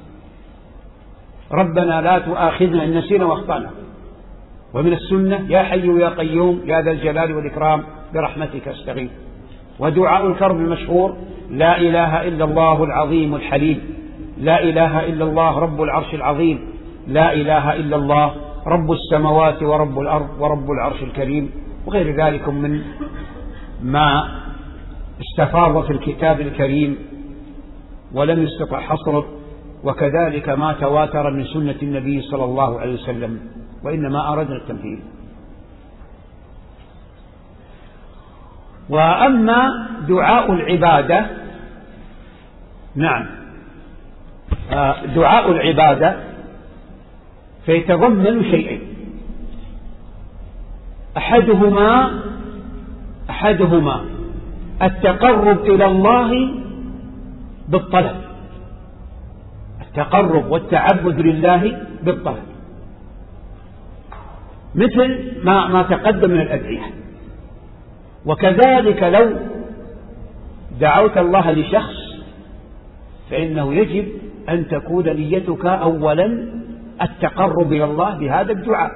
[SPEAKER 2] ربنا لا تؤاخذنا إن نسينا واخطأنا. ومن السنة: يا حي يا قيوم يا ذا الجلال والإكرام برحمتك استغيث. ودعاء الكرب المشهور: لا إله إلا الله العظيم الحليم، لا إله إلا الله رب العرش العظيم، لا إله إلا الله رب السماوات ورب الأرض ورب العرش الكريم، وغير ذلك من ما استفاض في الكتاب الكريم ولم يستطع حصره، وكذلك ما تواتر من سنة النبي صلى الله عليه وسلم، وإنما أردنا التمثيل. وأما دعاء العبادة، نعم، دعاء العبادة فيتضمن شيئين: أحدهما أحدهما التقرب إلى الله بالطلب، التقرب والتعبد لله بالطلب، مثل ما ما تقدم من الأدعية. وكذلك لو دعوت الله لشخص فإنه يجب أن تكون نيتك أولا التقرب إلى الله بهذا الدعاء،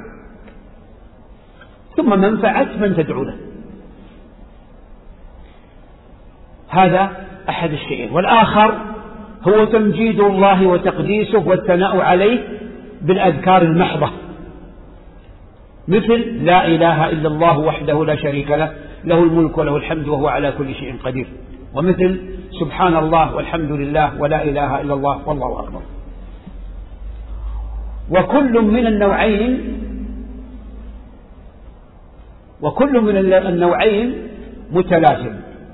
[SPEAKER 2] ثم منفعة من تدعو له. هذا أحد الشيئين. والآخر هو تمجيد الله وتقديسه والثناء عليه بالأذكار المحضة، مثل لا إله إلا الله وحده لا شريك له، له الملك وله الحمد وهو على كل شيء قدير، ومثل سبحان الله والحمد لله ولا إله إلا الله والله أكبر. وكل من النوعين وكل من النوعين متلازم.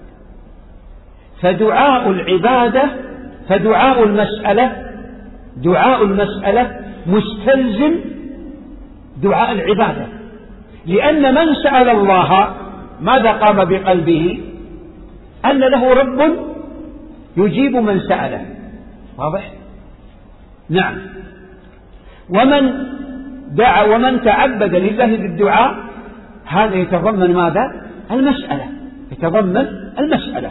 [SPEAKER 2] فدعاء العبادة فدعاء المسألة دعاء المسألة مستلزم دعاء العبادة، لأن من سأل الله ماذا قام بقلبه؟ أن له رب يجيب من سأله. واضح؟ نعم. ومن دعا ومن تعبد لله بالدعاء هذا يتضمن ماذا؟ المسألة، يتضمن المسألة.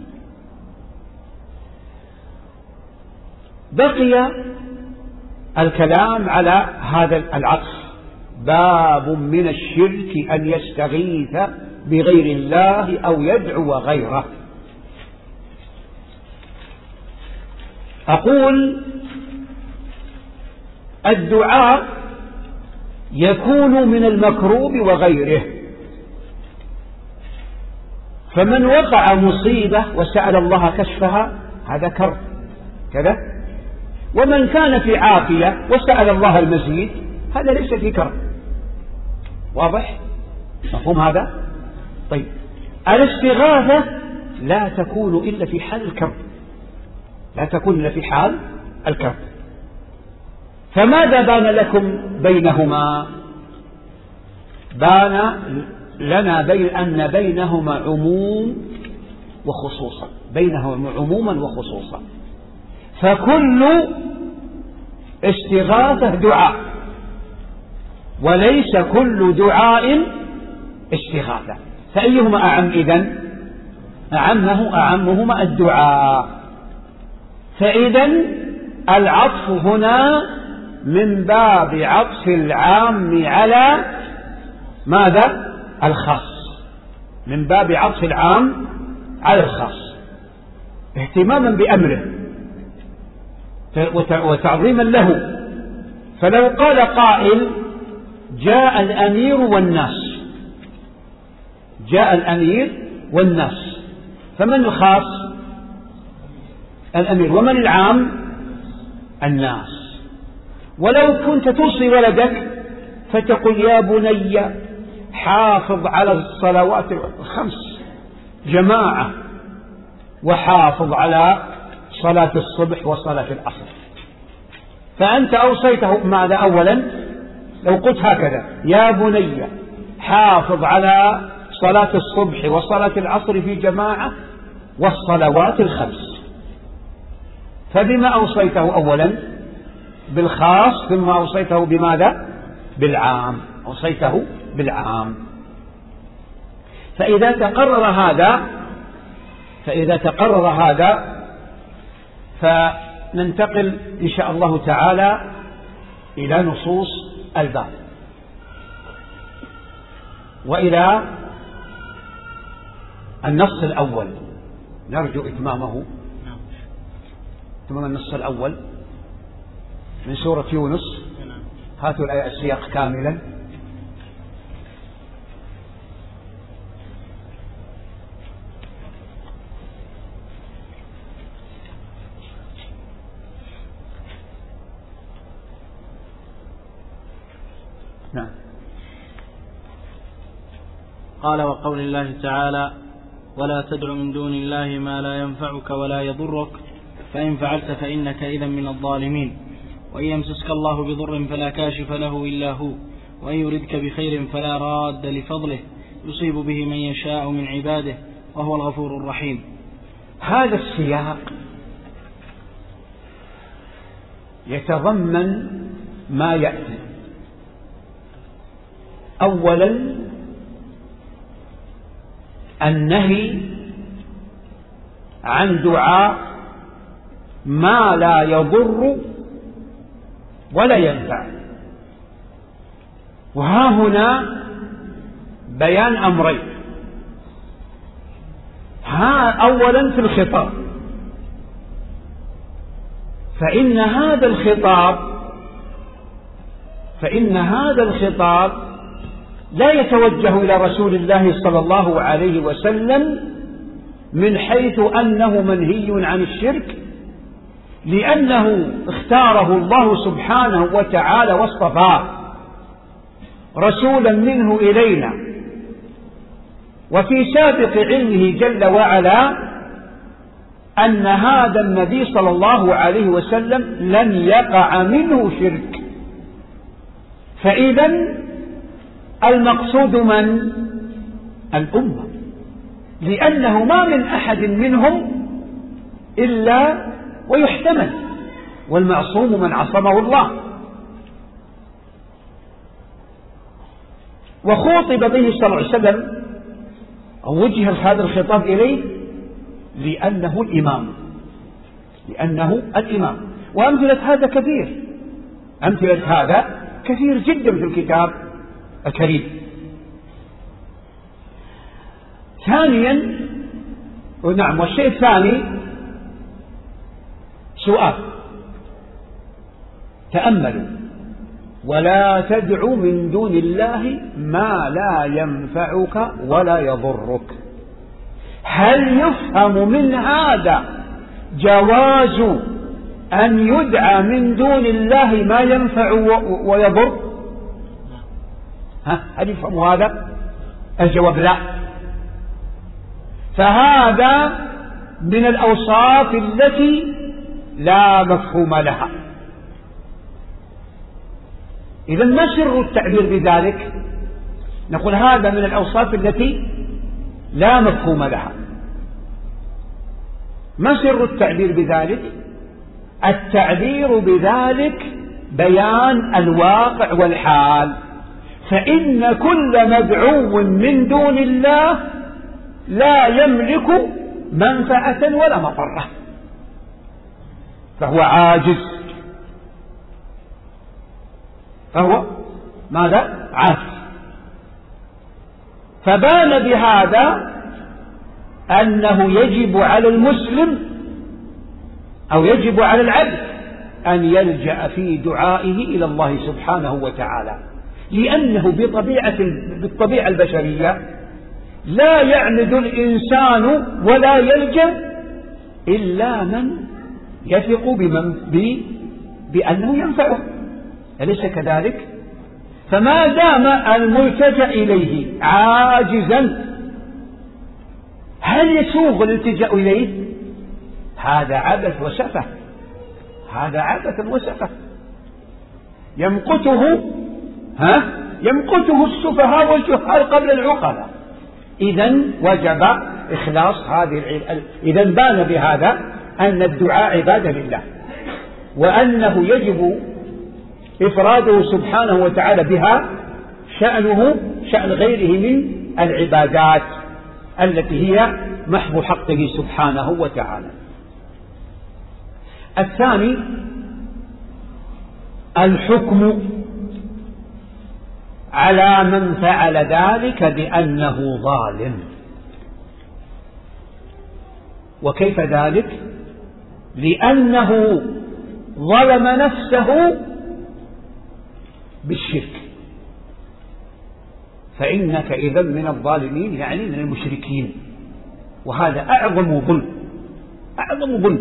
[SPEAKER 2] بقي الكلام على هذا العطف: باب من الشرك أن يستغيث بغير الله أو يدعو غيره. أقول: الدعاء يكون من المكروب وغيره، فمن وقع مصيبة وسأل الله كشفها هذا كرب كذا، ومن كان في عافية وسأل الله المزيد هذا ليس في كرب. واضح؟ مفهوم هذا؟ طيب، الاستغاثة لا تكون إلا في حال الكرب، لا تكون إلا في حال الكرب. فماذا بان لكم بينهما؟ بان لنا بين أن بينهما عموم وخصوصا، بينهما عموما وخصوصا، فكل استغاثة دعاء، وليس كل دعاء استغاثة. فأيهما أعم إذن؟ أعمه أعمهما الدعاء. فإذن العطف هنا من باب عطف العام على ماذا؟ الخاص، من باب عطف العام على الخاص اهتماما بأمره وتعظيما له. فلو قال قائل جاء الأمير والناس، جاء الأمير والناس، فمن الخاص؟ الأمير. ومن العام؟ الناس. ولو كنت توصي ولدك فتقول يا بني حافظ على الصلوات الخمس جماعة، وحافظ على صلاة الصبح وصلاة العصر، فأنت أوصيته ماذا؟ أولا لو قلت هكذا يا بني حافظ على صلاة الصبح وصلاة العصر في جماعة والصلوات الخمس، فبما أوصيته؟ أولا بالخاص، ثم أوصيته بماذا؟ بالعام، أوصيته بالعام. فإذا تقرر هذا فإذا تقرر هذا فننتقل إن شاء الله تعالى إلى نصوص الباب وإلى النص الأول، نرجو إتمامه، إتمام النص الأول من سورة يونس. هاتوا الآية السياق كاملا. نعم.
[SPEAKER 1] قال وقول الله تعالى ولا تدع من دون الله ما لا ينفعك ولا يضرك فإن فعلت فإنك إذا من الظالمين وإن يمسسك الله بضر فلا كاشف له إلا هو وإن يردك بخير فلا راد لفضله يصيب به من يشاء من عباده وهو الغفور الرحيم.
[SPEAKER 2] هذا السياق يتضمن ما يأتي. أولا النهي عن دعاء ما لا يضر ولا ينفع، وها هنا بيان أمرين. ها أولا في الخطاب، فإن هذا الخطاب فإن هذا الخطاب لا يتوجه إلى رسول الله صلى الله عليه وسلم من حيث أنه منهي عن الشرك، لأنه اختاره الله سبحانه وتعالى واصطفاه رسولا منه إلينا، وفي سابق علمه جل وعلا أن هذا النبي صلى الله عليه وسلم لن يقع منه شرك. فإذا المقصود من؟ الأمة، لأنه ما من أحد منهم إلا ويحتمل، والمعصوم من عصمه الله. وخوطب به صلى الله عليه وسلم أو وجه هذا الخطاب إليه لأنه الإمام، لأنه الإمام. وأمثلة هذا كثير، أمثلة هذا كثير جدا في الكتاب الكريم. ثانيا نعم والشيء الثاني سؤال، تأملوا ولا تدع من دون الله ما لا ينفعك ولا يضرك. هل يفهم من هذا جواز أن يدعى من دون الله ما ينفع ويضر؟ ها هل يفهم هذا؟ الجواب لا. فهذا من الأوصاف التي لا مفهوم لها. إذن ما سر التعبير بذلك؟ نقول هذا من الأوصاف التي لا مفهوم لها. ما سر التعبير بذلك؟ التعبير بذلك بيان الواقع والحال، فإن كل مدعو من دون الله لا يملك منفعة ولا مضرة، فهو عاجز، فهو ماذا؟ عاجز. فبان بهذا أنه يجب على المسلم أو يجب على العبد أن يلجأ في دعائه إلى الله سبحانه وتعالى، لأنه بطبيعة بالطبيعة البشرية لا يعمد الإنسان ولا يلجأ إلا من يثق بمن بأنه ينفعه، أليس كذلك؟ فما دام الملتجأ إليه عاجزا، هل يسوغ الالتجاء إليه؟ هذا عبث وسفه، هذا عبث وسفه يمقته ها يمقته السفهاء والجهال قبل العقلاء. إذن وجب إخلاص هذه. إذن بان بهذا أن الدعاء عبادة لله، وأنه يجب إفراده سبحانه وتعالى بها، شأنه شأن غيره من العبادات التي هي محض حقه سبحانه وتعالى. الثاني الحكم على من فعل ذلك بأنه ظالم. وكيف ذلك؟ لأنه ظلم نفسه بالشرك، فإنك إذن من الظالمين، يعني من المشركين، وهذا أعظم ظلم، أعظم ظلم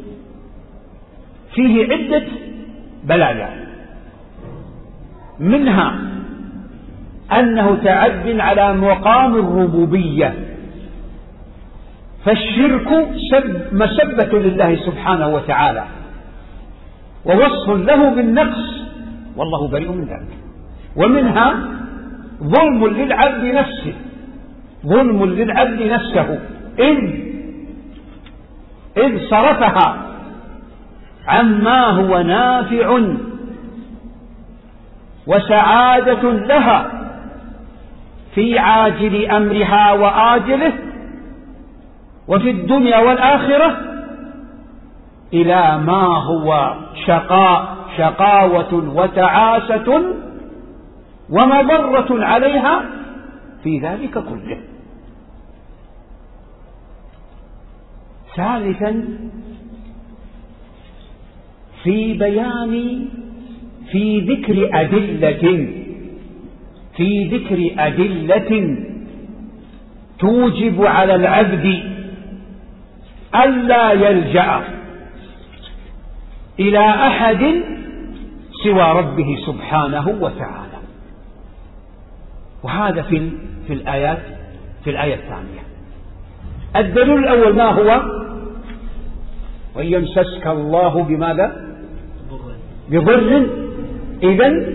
[SPEAKER 2] فيه عدة بلايا، منها أنه تعد على مقام الربوبية، فالشرك مسبة لله سبحانه وتعالى ووصف له بالنقص، والله بريء من ذلك. ومنها ظلم للعبد نفسه، ظلم للعبد نفسه إذ إذ صرفها عما هو نافع وسعادة لها في عاجل أمرها وآجله وفي الدنيا والآخرة إلى ما هو شقاء شقاوة وتعاسة ومضرة عليها في ذلك كله. ثالثا في بيان في ذكر أدلة في ذكر أدلة توجب على العبد ألا يلجأ إلى أحد سوى ربه سبحانه وتعالى. وهذا في في الآيات في الآية الثانية. الدليل الأول ما هو؟ وإن يمسسك الله بماذا؟ بضر، إذن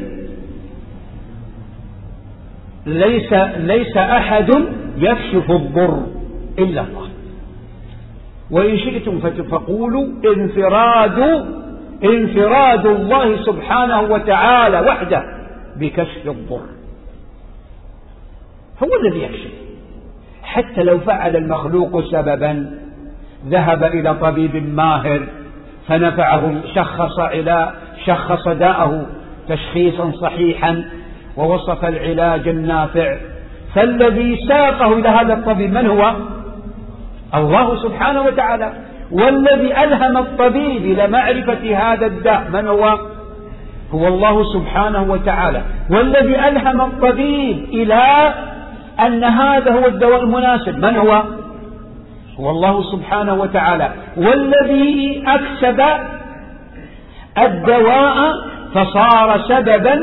[SPEAKER 2] ليس ليس أحد يكشف الضر إلا الله. وإن شئتم فقولوا انفراد انفراد الله سبحانه وتعالى وحده بكشف الضر، هو الذي يكشف. حتى لو فعل المخلوق سببا، ذهب إلى طبيب ماهر فنفعه، شخص إلى شخص داءه تشخيصا صحيحا ووصف العلاج النافع، فالذي ساقه إلى هذا الطبيب من هو؟ الله سبحانه وتعالى. والذي ألهم الطبيب إلى معرفة هذا الداء من هو؟ هو الله سبحانه وتعالى. والذي ألهم الطبيب إلى أن هذا هو الدواء المناسب من هو؟ هو الله سبحانه وتعالى. والذي أكسب الدواء فصار سببا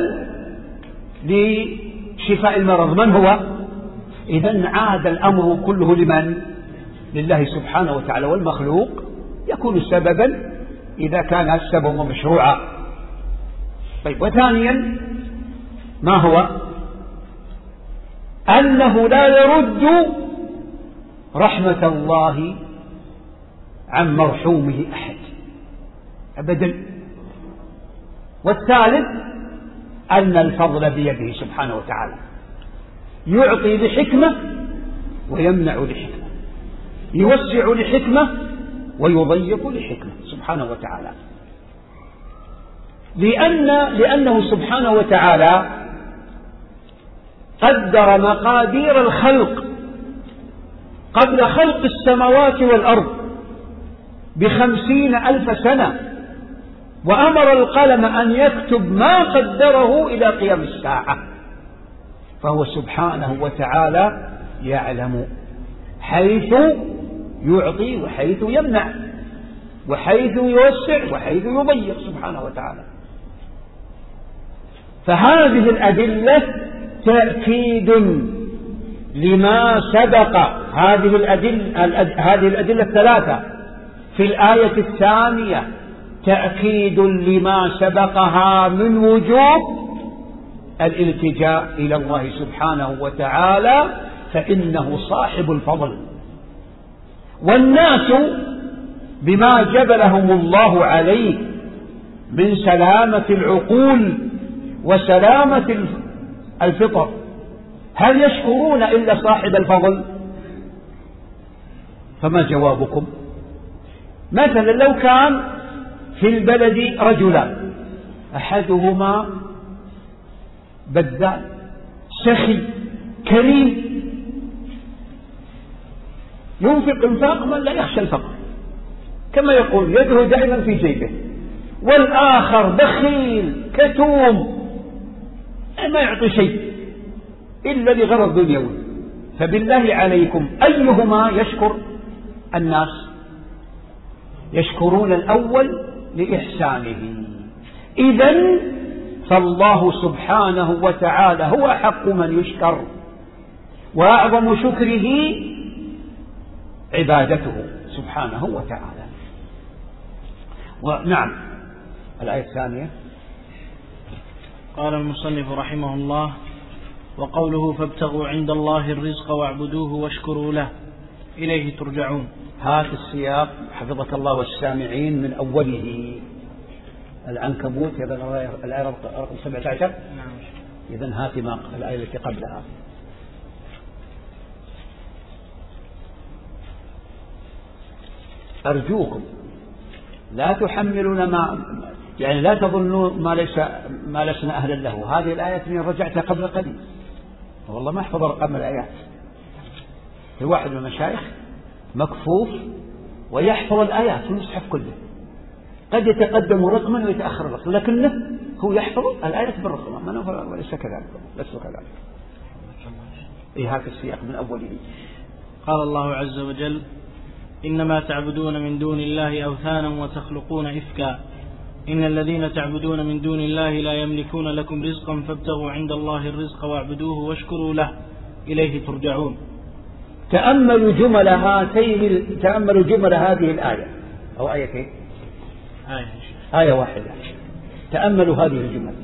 [SPEAKER 2] لشفاء المرض من هو؟ إذن عاد الأمر كله لمن؟ لله سبحانه وتعالى. والمخلوق يكون سببا إذا كان السبب مشروعا. طيب، وثانيا ما هو؟ أنه لا يرد رحمة الله عن مرحومه أحد أبدا. والثالث أن الفضل بيده سبحانه وتعالى، يعطي لحكمة ويمنع لحكمة، يوسع لحكمة ويضيق لحكمة سبحانه وتعالى، لأن لأنه سبحانه وتعالى قدر مقادير الخلق قبل خلق السماوات والأرض بخمسين ألف سنة، وأمر القلم أن يكتب ما قدره إلى قيام الساعة. فهو سبحانه وتعالى يعلم حيث يعطي وحيث يمنع وحيث يوسع وحيث يضيق سبحانه وتعالى. فهذه الأدلة تأكيد لما سبق. هذه الأدلة, هذه الأدلة الثلاثة في الآية الثانية تأكيد لما سبقها من وجوب الالتجاء إلى الله سبحانه وتعالى، فإنه صاحب الفضل. والناس بما جبلهم الله عليه من سلامة العقول وسلامة الفطر هل يشكرون إلا صاحب الفضل؟ فما جوابكم؟ مثلا لو كان في البلد رجلان، أحدهما بذال سخي كريم ينفق انفاق من لا يخشى الفقر كما يقول يده دائما في جيبه، والآخر بخيل كتوم ما يعطي شيء إلا لغرض دنيوي. فبالله عليكم أيهما يشكر الناس؟ يشكرون الأول لإحسانه. إذن فالله سبحانه وتعالى هو أحق من يشكر، وأعظم شكره عبادته سبحانه وتعالى. ونعم الآية الثانية
[SPEAKER 1] قال المصنف رحمه الله: وقوله فابتغوا عند الله الرزق واعبدوه واشكروا له إليه ترجعون.
[SPEAKER 2] هذا السياق حفظك الله والسامعين من أوله العنكبوت الآية رقم سبعة عشر.
[SPEAKER 1] نعم.
[SPEAKER 2] إذن هات ما الآية التي قبلها. أرجوكم لا تحملون ما يعني لا تظنوا ما ليس ما لسنا أهلا له. هذه الآية من رجعتها قبل قليل، والله ما أحفظ رقم الآيات. في واحد من المشايخ مكفوف ويحفظ الآيات في المصحف كله، قد يتقدم رقما ويتأخر رقما، لكنه هو يحفظ الآيات بالرقم، ما وليس كذلك ليس كذلك. إيه هذا السياق من أوله.
[SPEAKER 1] قال الله عز وجل: إنما تعبدون من دون الله أوثانا وتخلقون إفكا إن الذين تعبدون من دون الله لا يملكون لكم رزقا فابتغوا عند الله الرزق واعبدوه واشكروا له إليه ترجعون.
[SPEAKER 2] تأملوا جمل هاتين تأملوا جمل هذه الآية أو آيتين
[SPEAKER 1] آية,
[SPEAKER 2] آية واحدة. تأملوا هذه الجمل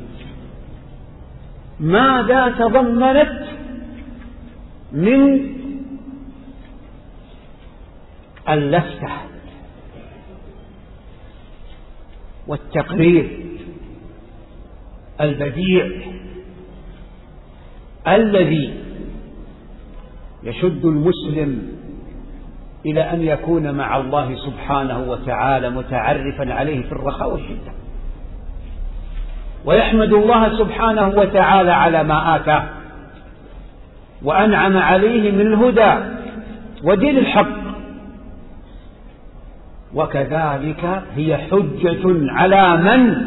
[SPEAKER 2] ماذا تضمنت من اللفتة والتقرير البديع الذي يشد المسلم إلى أن يكون مع الله سبحانه وتعالى متعرفا عليه في الرخاء والشدة، ويحمد الله سبحانه وتعالى على ما آتاه وأنعم عليه من الهدى ودين الحق. وكذلك هي حجة على من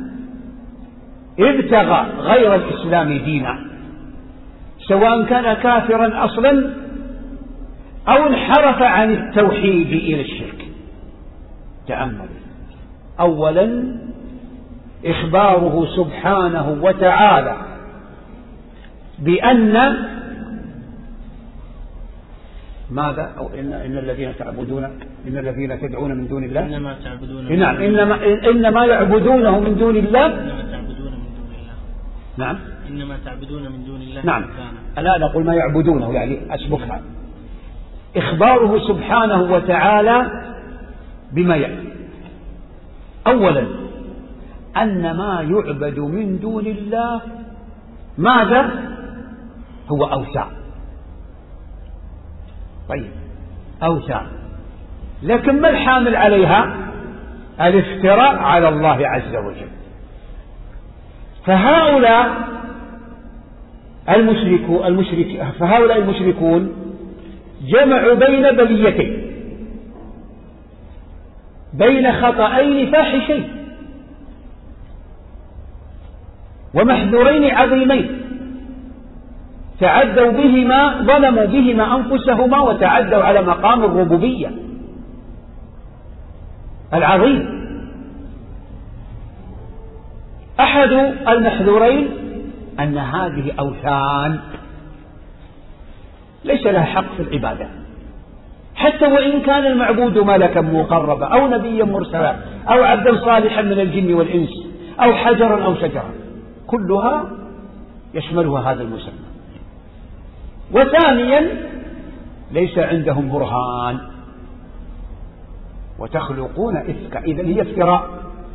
[SPEAKER 2] ابتغى غير الإسلام دينا، سواء كان كافرا أصلا أو انحرف عن التوحيد إلى الشرك. تأمل أولا إخباره سبحانه وتعالى بأن ماذا أو إن, إن الذين تعبدون إن الذين تدعون من دون الله
[SPEAKER 1] إنما تعبدون
[SPEAKER 2] نعم إنما إنما يعبدونه من دون الله
[SPEAKER 1] إنما تعبدون من دون الله
[SPEAKER 2] نعم
[SPEAKER 1] إنما تعبدون من دون الله
[SPEAKER 2] نعم ألا نقول ما يعبدونه يعني أسبقها. إخباره سبحانه وتعالى بما يأتي. أولا أن ما يعبد من دون الله ماذا؟ هو أوثان. طيب أوثان، لكن ما الحامل عليها؟ الافتراء على الله عز وجل. فهؤلاء المشركون المشرك فهؤلاء المشركون جمعوا بين بليتين، بين خطأين فاحشين ومحذورين عظيمين، تعدوا بهما ظلموا بهما أنفسهما وتعدوا على مقام الربوبية العظيم. أحد المحذورين أن هذه أوثان ليس لها حق في العبادة، حتى وإن كان المعبود ملكا مقربا أو نبيا مرسلا أو عبدا صالحا من الجن والإنس أو حجرا أو شجرا، كلها يشملها هذا المسمى. وثانيا ليس عندهم برهان وتخلقون إفكا، إذن هي افتراء،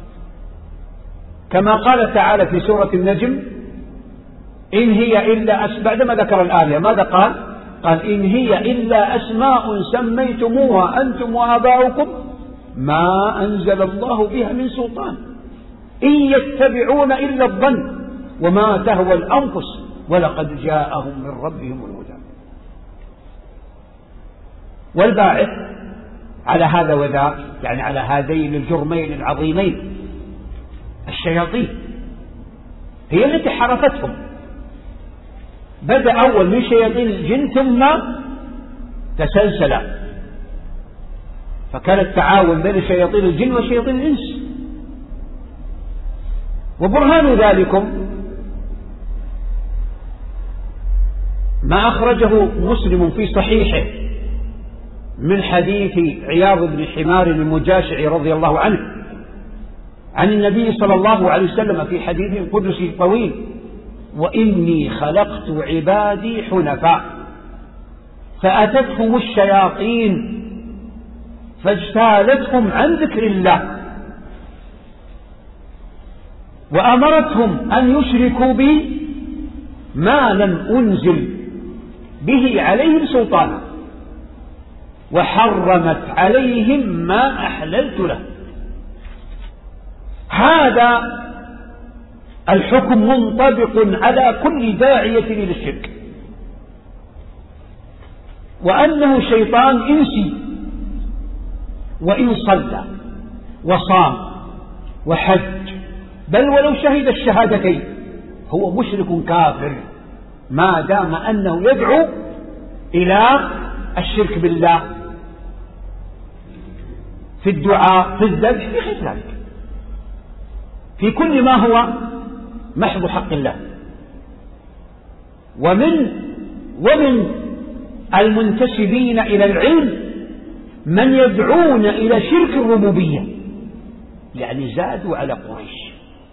[SPEAKER 2] كما قال تعالى في سورة النجم: إن هي إلا أسماء، بعدما ذكر الآية ماذا قال؟ قال: إن هي إلا أسماء سميتموها أنتم وآباؤكم ما أنزل الله بها من سلطان إن يتبعون إلا الظن وما تهوى الأنفس ولقد جاءهم من ربهم الهدى. والباعث على هذا وذاك، يعني على هذين الجرمين العظيمين، الشياطين هي التي حرفتهم. بدأ أول من شياطين الجن ثم تسلسل، فكان التعاون بين شياطين الجن وشياطين الإنس. وبرهان ذلكم ما أخرجه مسلم في صحيحه من حديث عياض بن حمار المجاشعي رضي الله عنه عن النبي صلى الله عليه وسلم في حديث قدسي طويل: وإني خلقت عبادي حنفاء فأتتهم الشياطين فاجتالتهم عن ذكر الله وأمرتهم أن يشركوا بي ما لم أنزل به عليهم سلطانا وحرمت عليهم ما أحللت له. هذا الحكم منطبق على كل داعية إلى الشرك، وأنه شيطان إنسي وإن صلى وصام وحج بل ولو شهد الشهادتين هو مشرك كافر ما دام أنه يدعو إلى الشرك بالله في الدعاء في الذبح في غير ذلك، في كل ما هو محض حق الله. ومن ومن المنتسبين إلى العلم من يدعون إلى شرك الربوبية، يعني زادوا على قريش.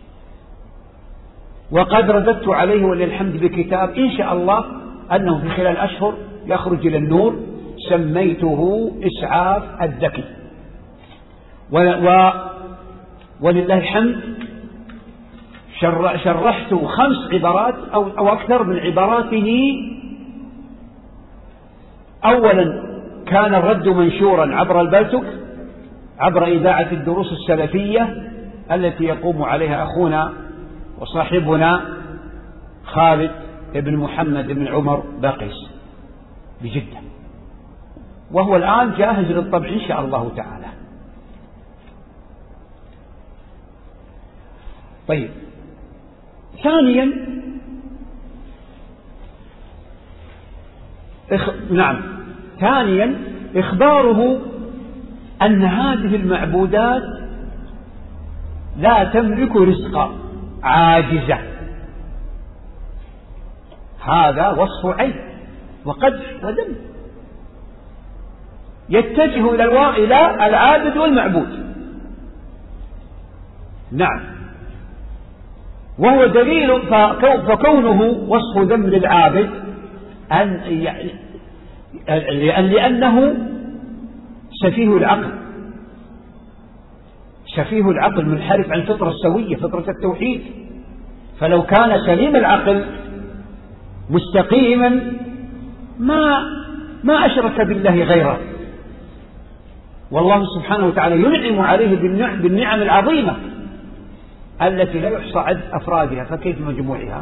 [SPEAKER 2] وقد رددت عليه وللحمد بكتاب إن شاء الله أنه في خلال أشهر يخرج إلى النور، سميته إسعاف الذكي، و ولله الحمد شرحت خمس عبارات أو, أو أكثر من عباراته. أولا كان الرد منشورا عبر البلتك عبر إذاعة الدروس السلفية التي يقوم عليها أخونا وصاحبنا خالد بن محمد بن عمر باقيس بجدة، وهو الآن جاهز للطبع إن شاء الله تعالى. طيب، ثانيا إخ... نعم ثانيا إخباره أن هذه المعبودات لا تملك رزقا، عاجزة. هذا وصف عيب وقدح وذم، يتجه إلى الوا... إلى العابد والمعبود. نعم، وهو دليل فكونه وصف ذم للعابد أن لأنه سفيه العقل، سفيه العقل منحرف عن الفطرة السوية، فطرة التوحيد. فلو كان سليم العقل مستقيما ما ما أشرك بالله غيره، والله سبحانه وتعالى ينعم عليه بالنعم, بالنعم العظيمة التي لا يحصى عدد أفرادها، فكيف مجموعها؟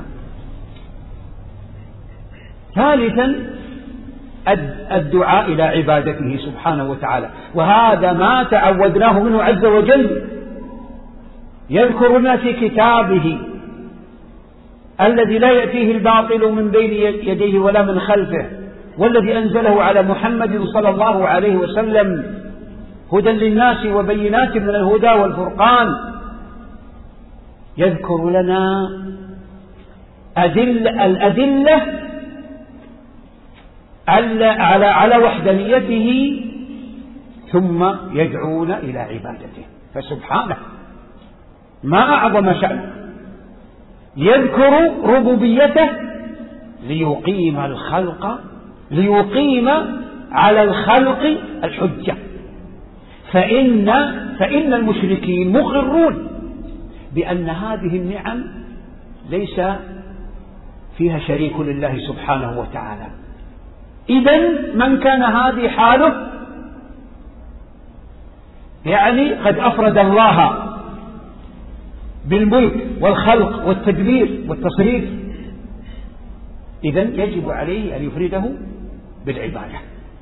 [SPEAKER 2] ثالثا الدعاء إلى عبادته سبحانه وتعالى، وهذا ما تعودناه منه عز وجل. يذكر لنا في كتابه الذي لا يأتيه الباطل من بين يديه ولا من خلفه، والذي أنزله على محمد صلى الله عليه وسلم هدى للناس وبينات من الهدى والفرقان. يذكر لنا أدل الأدلة على على وحدانيته، ثم يدعون إلى عبادته. فسبحانه ما أعظم شأنه، يذكر ربوبيته ليقيم الخلق ليقيم على الخلق الحجة. فإن فإن المشركين مقرون بأن هذه النعم ليس فيها شريك لله سبحانه وتعالى. إذن من كان هذه حاله يعني قد أفرد الله بالملك والخلق والتدبير والتصريف، إذن يجب عليه أن يفرده بالعبادة.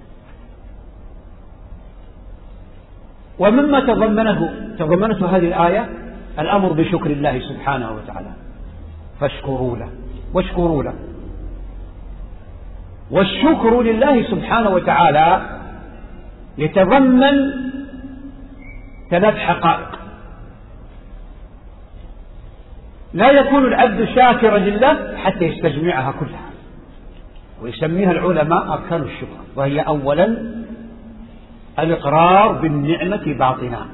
[SPEAKER 2] ومما تضمنه تضمنته هذه الآية الأمر بشكر الله سبحانه وتعالى، فاشكروا له واشكروا له. والشكر لله سبحانه وتعالى يتضمن ثلاث حقائق. لا يكون العبد شاكرا لله حتى يستجمعها كلها، ويسميها العلماء أركان الشكر، وهي أولا الإقرار بالنعمة باطنا،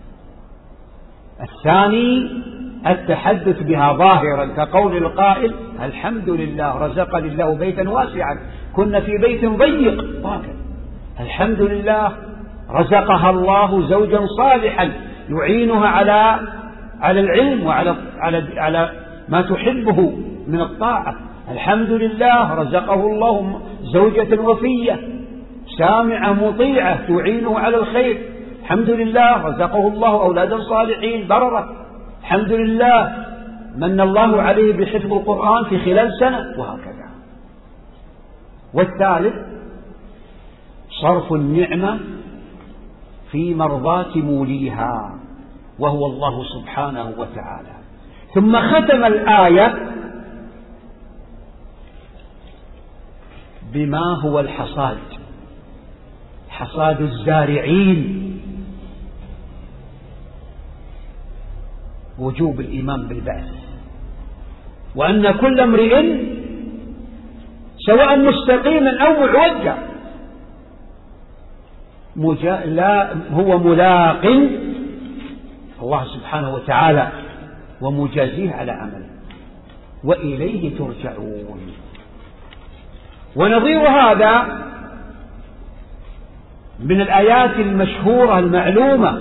[SPEAKER 2] الثاني التحدث بها ظاهرا كقول القائل الحمد لله رزقني الله بيتا واسعا كنا في بيت ضيق، الحمد لله رزقها الله زوجا صالحا يعينها على على العلم وعلى على على ما تحبه من الطاعة، الحمد لله رزقه الله زوجة وفية سامعة مطيعة تعينه على الخير، الحمد لله رزقه الله أولادا صالحين بررة، الحمد لله من الله عليه بحفظ القرآن في خلال سنة، وهكذا. والثالث صرف النعمة في مرضاة موليها وهو الله سبحانه وتعالى. ثم ختم الآية بما هو الحصاد، حصاد الزارعين، وجوب الإيمان بالبعث، وأن كل امرئ سواء مستقيما أو معوجا مجا... لا هو ملاق الله سبحانه وتعالى ومجازيه على عمله وإليه ترجعون. ونظير هذا من الآيات المشهورة المعلومة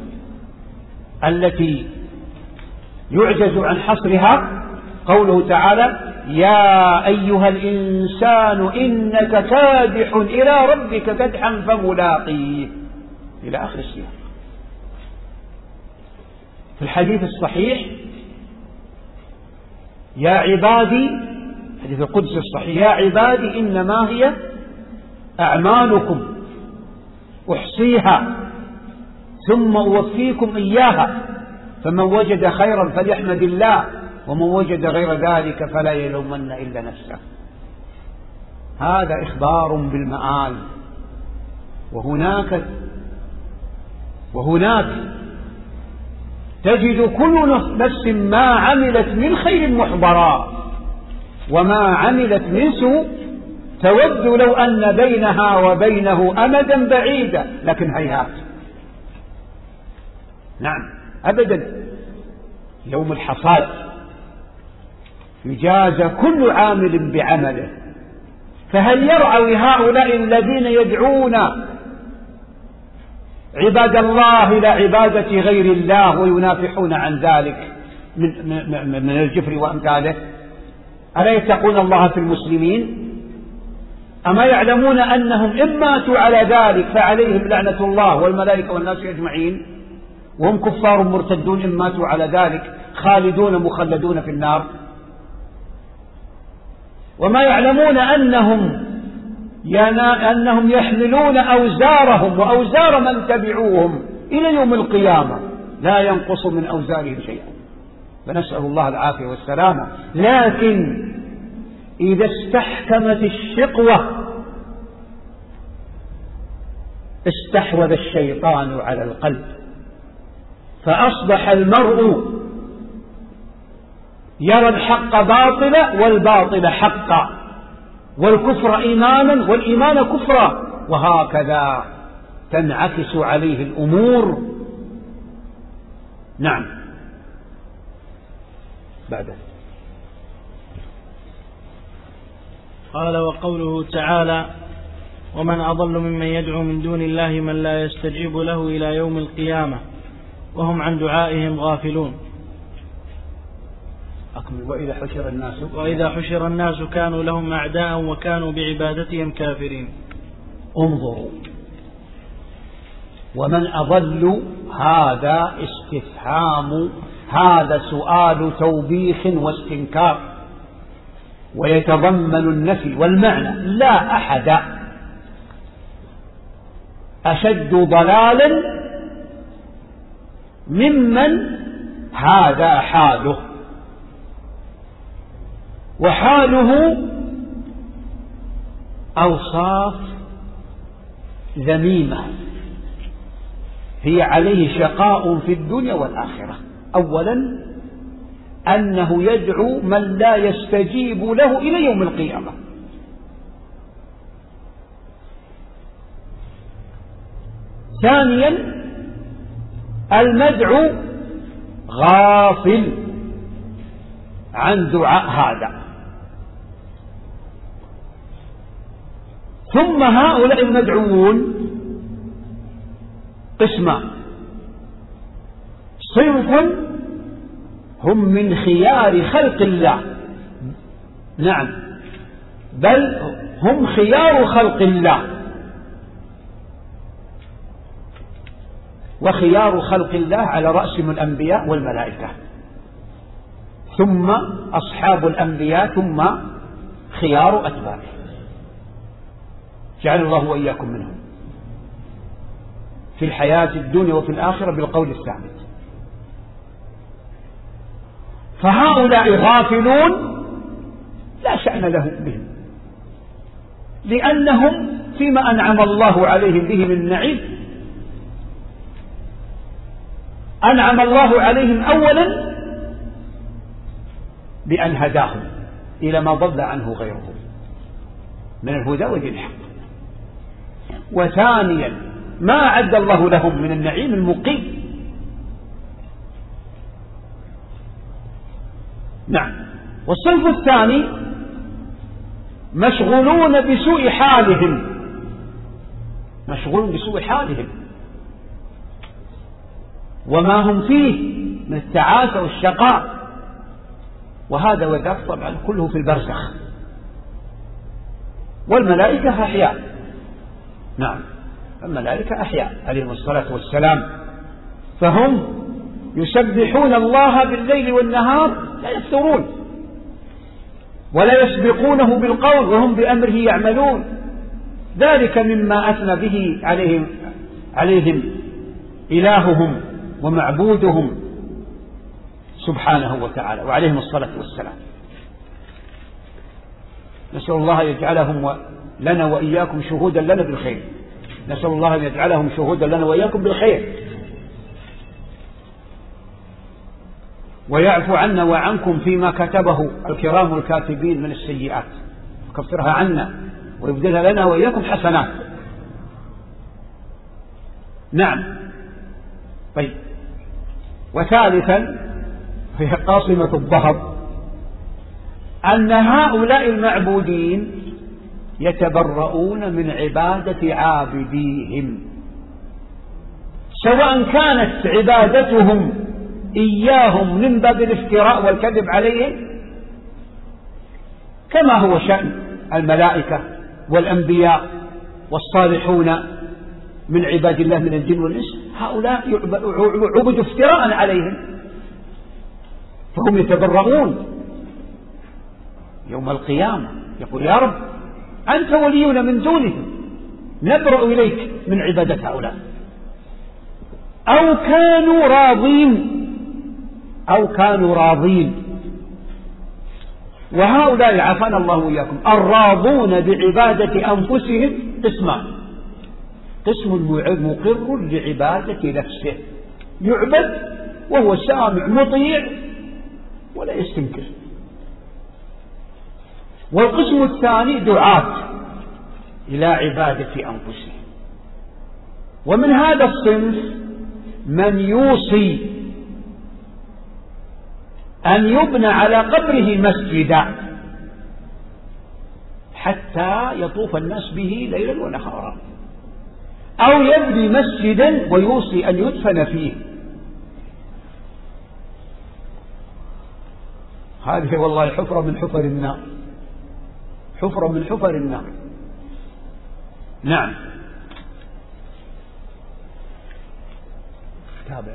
[SPEAKER 2] التي يعجز عن حصرها قوله تعالى يا أيها الإنسان إنك كادح إلى ربك كدحا فملاقيه إلى آخر السياق. في الحديث الصحيح يا عبادي، حديث القدس الصحيح، يا عبادي إنما هي أعمالكم أحصيها ثم أوفيكم إياها فمن وجد خيرا فليحمد الله ومن وجد غير ذلك فلا يلومن إلا نفسه. هذا إخبار بالمآل. وهناك وهناك تجد كل نفس ما عملت من خير محضرا وما عملت من سوء تود لو أن بينها وبينه أمدا بعيدا لكن هيهات. نعم أبدا. يوم الحصاد يجازى كل عامل بعمله. فهل يرعوي هؤلاء الذين يدعون عباد الله إلى عبادة غير الله وينافحون عن ذلك من, من, من الجفر وأمثاله، ألا يتقون الله في المسلمين؟ أما يعلمون أنهم إن ماتوا على ذلك فعليهم لعنة الله والملائكة والناس أجمعين، وهم كفار مرتدون إن ماتوا على ذلك خالدون مخلدون في النار؟ وما يعلمون أنهم أنهم يحملون أوزارهم وأوزار من تبعوهم إلى يوم القيامة لا ينقص من أوزارهم شيئا، فنسأل الله العافية والسلامة. لكن إذا استحكمت الشقوة استحوذ الشيطان على القلب، فأصبح المرء يرى الحق باطلا والباطل حقا، والكفر إيمانا والإيمان كفرا، وهكذا تنعكس عليه الأمور. نعم. بعد
[SPEAKER 1] قال: وقوله تعالى: ومن أضل ممن يدعو من دون الله من لا يستجيب له إلى يوم القيامة وهم عن دعائهم غافلون.
[SPEAKER 2] وإذا حشر الناس
[SPEAKER 1] وإذا حشر الناس كانوا لهم أعداء وكانوا بعبادتهم كافرين.
[SPEAKER 2] انظروا، ومن أضل هذا استفهام، هذا سؤال توبيخ واستنكار، ويتضمن النفي والمعنى. لا أحد أشد ضلالا ممن هذا حاله، وحاله أوصاف ذميمة هي عليه شقاء في الدنيا والآخرة. أولا أنه يدعو من لا يستجيب له إلى يوم القيامة. ثانيا المدعو غافل عن دعاء هذا. ثم هؤلاء المدعوون قسمان: صنف هم من خيار خلق الله، نعم، بل هم خيار خلق الله، وخيار خلق الله على رأسهم الأنبياء والملائكة، ثم أصحاب الأنبياء، ثم خيار أتباعه، جعل الله وإياكم منهم في الحياة الدنيا وفي الآخرة بالقول الثابت. فهؤلاء غافلون لا شأن لهم بهم، لأنهم فيما أنعم الله عليهم به من النعيم أنعم الله عليهم أولا بأن هداهم إلى ما ضل عنه غيرهم من الهدى ودين الحق، وثانيا ما أعد الله لهم من النعيم المقيم. نعم. والصنف الثاني مشغولون بسوء حالهم، مشغولون بسوء حالهم وما هم فيه من التعاسة والشقاء، وهذا وذاك طبعا كله في البرزخ. والملائكة أحياء، نعم، الملائكة أحياء عليهم الصلاة والسلام، فهم يسبحون الله بالليل والنهار لا يفترون ولا يسبقونه بالقول وهم بأمره يعملون، ذلك مما أثنى به عليهم عليهم إلههم ومعبودهم سبحانه وتعالى، وعليهم الصلاة والسلام. نسأل الله يجعلهم لنا وإياكم شهودا لنا بالخير، نسأل الله أن يجعلهم شهودا لنا وإياكم بالخير، ويعفو عنا وعنكم فيما كتبه الكرام الكاتبين من السيئات، يكفرها عنا ويبدلها لنا وإياكم حسنات. نعم. طيب. وثالثا هي قاصمة الظهر، أن هؤلاء المعبودين يتبرؤون من عبادة عابديهم، سواء كانت عبادتهم إياهم من باب الافتراء والكذب عليهم كما هو شأن الملائكة والأنبياء والصالحون من عباد الله من الجن والإنس، هؤلاء عبدوا افتراء عليهم، فهم يتبرؤون يوم القيامة، يقول يا رب أنت ولينا من دونهم، نبرأ إليك من عبادة هؤلاء. أو كانوا راضين أو كانوا راضين وهؤلاء عافانا الله وإياكم الراضون بعبادة أنفسهم قسمان: قسم مقر لعبادة نفسه، يعبد وهو سامع مطيع ولا يستنكر، والقسم الثاني دعاة إلى عبادة أنفسهم. ومن هذا الصنف من يوصي أن يبنى على قبره مسجدا حتى يطوف الناس به ليلا ونهارا، أو يبني مسجدا ويوصي أن يدفن فيه. هذه والله حفرة من حفر النار، حفرة من حفر النار. نعم. تابع.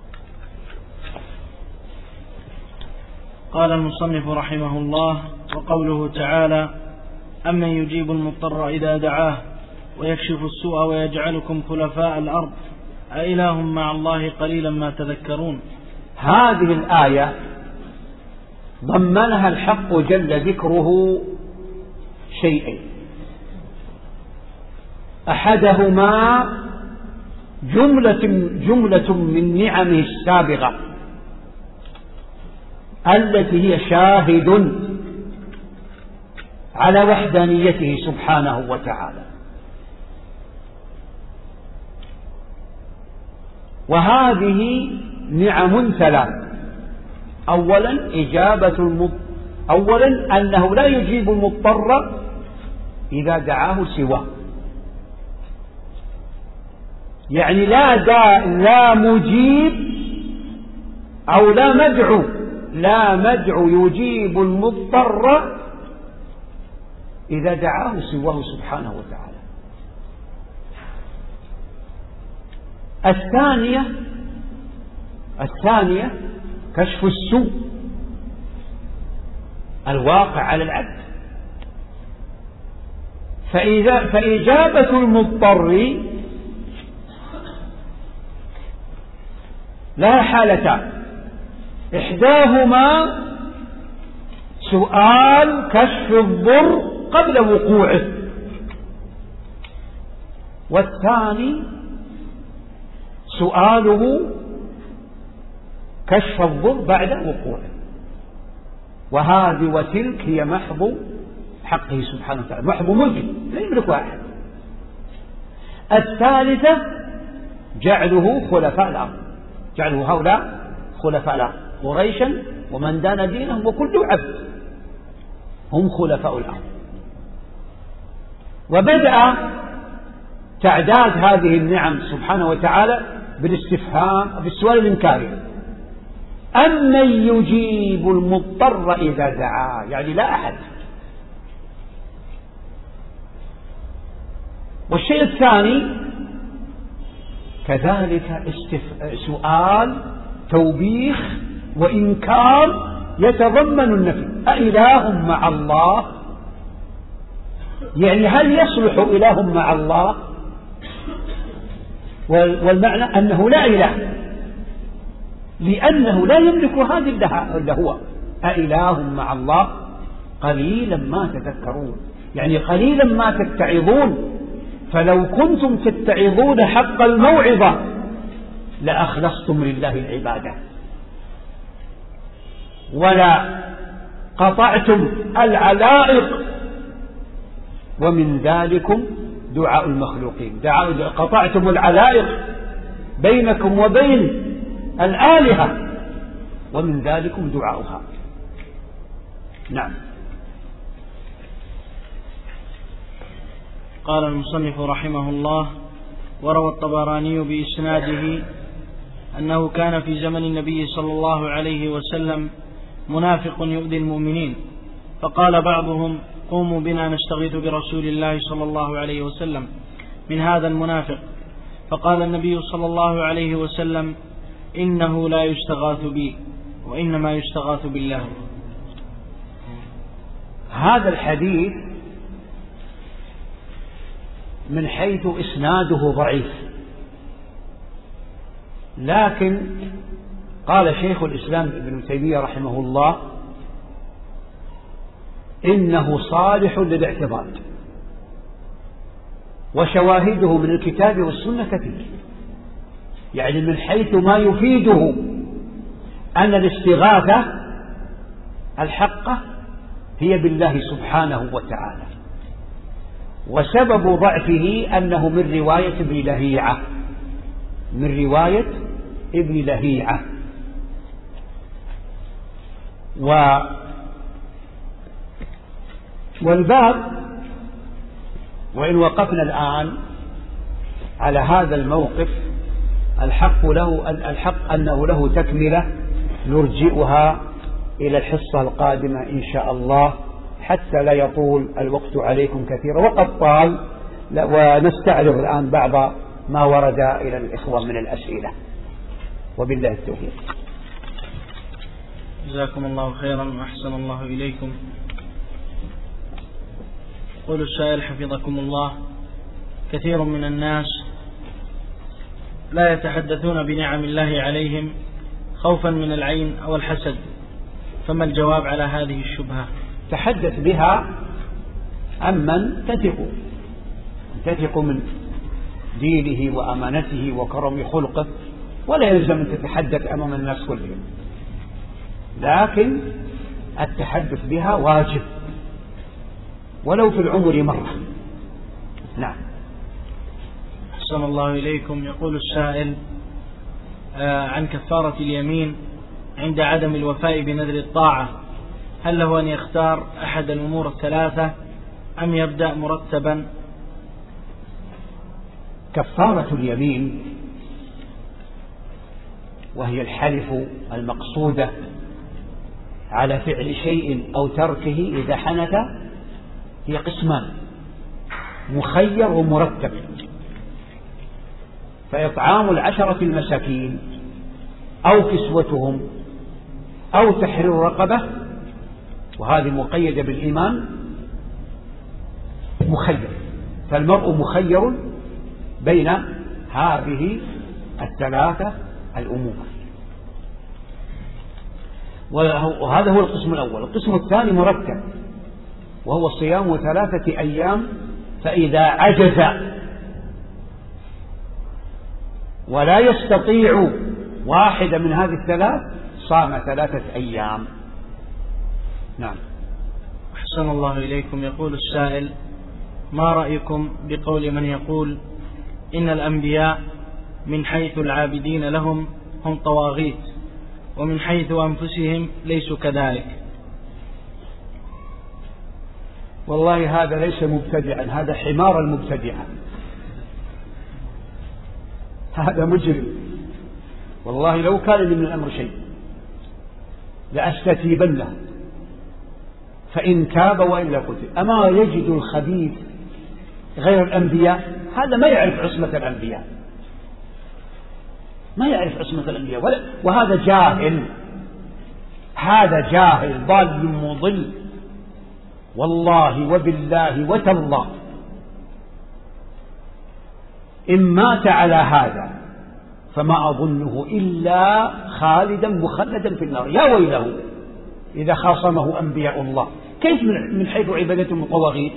[SPEAKER 1] قال المصنف رحمه الله: وقوله تعالى: أمن يجيب المضطر إذا دعاه ويكشف السوء ويجعلكم خلفاء الأرض أإله مع الله قليلا ما تذكرون.
[SPEAKER 2] هذه الآية ضمنها الحق جل ذكره شيئين: أحدهما جملة, جملة من نعمه السابغة التي هي شاهد على وحدانيته سبحانه وتعالى، وهذه نعم ثلاث: أولا إجابة المضطر، أولا أنه لا يجيب المضطر إذا دعاه سواه، يعني لا دا لا مجيب أو لا مدعو لا مدعو يجيب المضطر إذا دعاه سواه سبحانه وتعالى. الثانية الثانية كشف السوء الواقع على العبد، فإذا فإجابة المضطر لها حالتان: إحداهما سؤال كشف الضر قبل وقوعه، والثاني سؤاله كشف الضر بعد وقوعه. وهذه وتلك هي محض حقه سبحانه وتعالى، محض ملكه لا يملكها أحد. الثالثة جعله خلفاء الأرض، جعله هؤلاء خلفاء الأرض، قريشا ومن دان دينهم وكل عبد هم خلفاء الأرض. وبدأ تعداد هذه النعم سبحانه وتعالى بالاستفهام بالسؤال الإنكاري: أمن يجيب المضطر إذا دعاه، يعني لا أحد. والشيء الثاني كذلك استف... سؤال توبيخ وإنكار يتضمن النفي: أإله مع الله، يعني هل يصلح إله مع الله؟ والمعنى أنه لا إله، لأنه لا يملك هذه إلا هو. أإله مع الله قليلا ما تذكرون، يعني قليلا ما تتعظون، فلو كنتم تتعظون حق الموعظة لأخلصتم لله العبادة ولا قطعتم العلائق، ومن ذلكم دعاء المخلوقين، دعاء قطعتم العلائق بينكم وبين الآلهة، ومن ذلكم دعاؤها. نعم.
[SPEAKER 1] قال المصنف رحمه الله: وروى الطبراني بإسناده أنه كان في زمن النبي صلى الله عليه وسلم منافق يؤذي المؤمنين، فقال بعضهم: قوموا بنا نستغيث برسول الله صلى الله عليه وسلم من هذا المنافق. فقال النبي صلى الله عليه وسلم: إنه لا يستغاث بي وإنما يستغاث بالله.
[SPEAKER 2] هذا الحديث من حيث إسناده ضعيف، لكن قال شيخ الإسلام ابن تيمية رحمه الله: إنه صالح للاعتضاد، وشواهده من الكتاب والسنة كثير، يعني من حيث ما يفيده أن الاستغاثة الحقة هي بالله سبحانه وتعالى، وسبب ضعفه أنه من رواية ابن لهيعة من رواية ابن لهيعة و والباب، وإن وقفنا الآن على هذا الموقف، الحق له الحق أنه له تكملة نرجئها إلى الحصة القادمة إن شاء الله، حتى لا يطول الوقت عليكم كثيرا، وقد طال، ونستعرض الآن بعض ما ورد إلى الإخوة من الأسئلة، وبالله التوفيق.
[SPEAKER 1] جزاكم الله خيرا وأحسن الله إليكم. يقول السائل حفظكم الله: كثير من الناس لا يتحدثون بنعم الله عليهم خوفا من العين أو الحسد، فما الجواب على هذه الشبهة؟
[SPEAKER 2] تحدث بها عمن تثق تثق من دينه وأمانته وكرم خلقه، ولا يلزم أن تتحدث أمام الناس كلهم، لكن التحدث بها واجب ولو في العمر مرة. نعم.
[SPEAKER 1] أحسن الله إليكم. يقول السائل آه عن كفارة اليمين عند عدم الوفاء بنذر الطاعة، هل له أن يختار أحد الأمور الثلاثة أم يبدأ مرتبا؟
[SPEAKER 2] كفارة اليمين وهي الحلف المقصودة على فعل شيء أو تركه إذا حنث هي قسمان: مخير ومرتب. فإطعام العشرة المساكين أو كسوتهم أو تحرير رقبة، وهذه مقيدة بالإيمان، مخير، فالمرء مخير بين هذه الثلاثة الأمور. وهذا هو القسم الأول. القسم الثاني مرتب، وهو صيام ثلاثة أيام، فإذا عجز ولا يستطيع واحدة من هذه الثلاث صام ثلاثة أيام. نعم.
[SPEAKER 1] أحسن الله إليكم. يقول السائل: ما رأيكم بقول من يقول إن الأنبياء من حيث العابدين لهم هم طواغيت، ومن حيث أنفسهم ليسوا كذلك؟
[SPEAKER 2] والله هذا ليس مبتدعا، هذا حمار المبتدعة، هذا مجرم. والله لو كان لي من الأمر شيء لأستتيبنه، فإن تاب وإلا قتل. أما يجد الخبيث غير الأنبياء، هذا ما يعرف عصمة الأنبياء، ما يعرف عصمة الأنبياء، وهذا جاهل، هذا جاهل ضال مضل، والله وبالله وتالله إن مات على هذا فما أظنه إلا خالدا مخلدا في النار. يا ويله إذا خاصمه أنبياء الله، كيف من حيث عبادتهم الطواغيت؟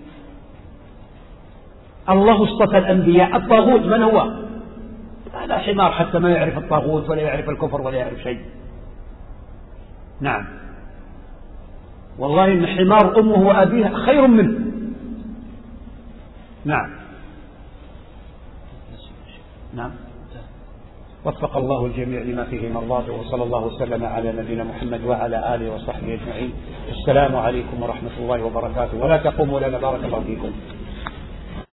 [SPEAKER 2] الله اصطفى الأنبياء، الطاغوت من هو؟ هذا حمار حتى ما يعرف الطاغوت ولا يعرف الكفر ولا يعرف شيء. نعم، والله إن حمار أمه وأبيها خير منه. نعم نعم. وفق الله الجميع لما فيه مرضاته، وصلى الله وسلم على نبينا محمد وعلى آله وصحبه أجمعين. السلام عليكم ورحمة الله وبركاته. ولا تقوموا لنا، بارك الله فيكم.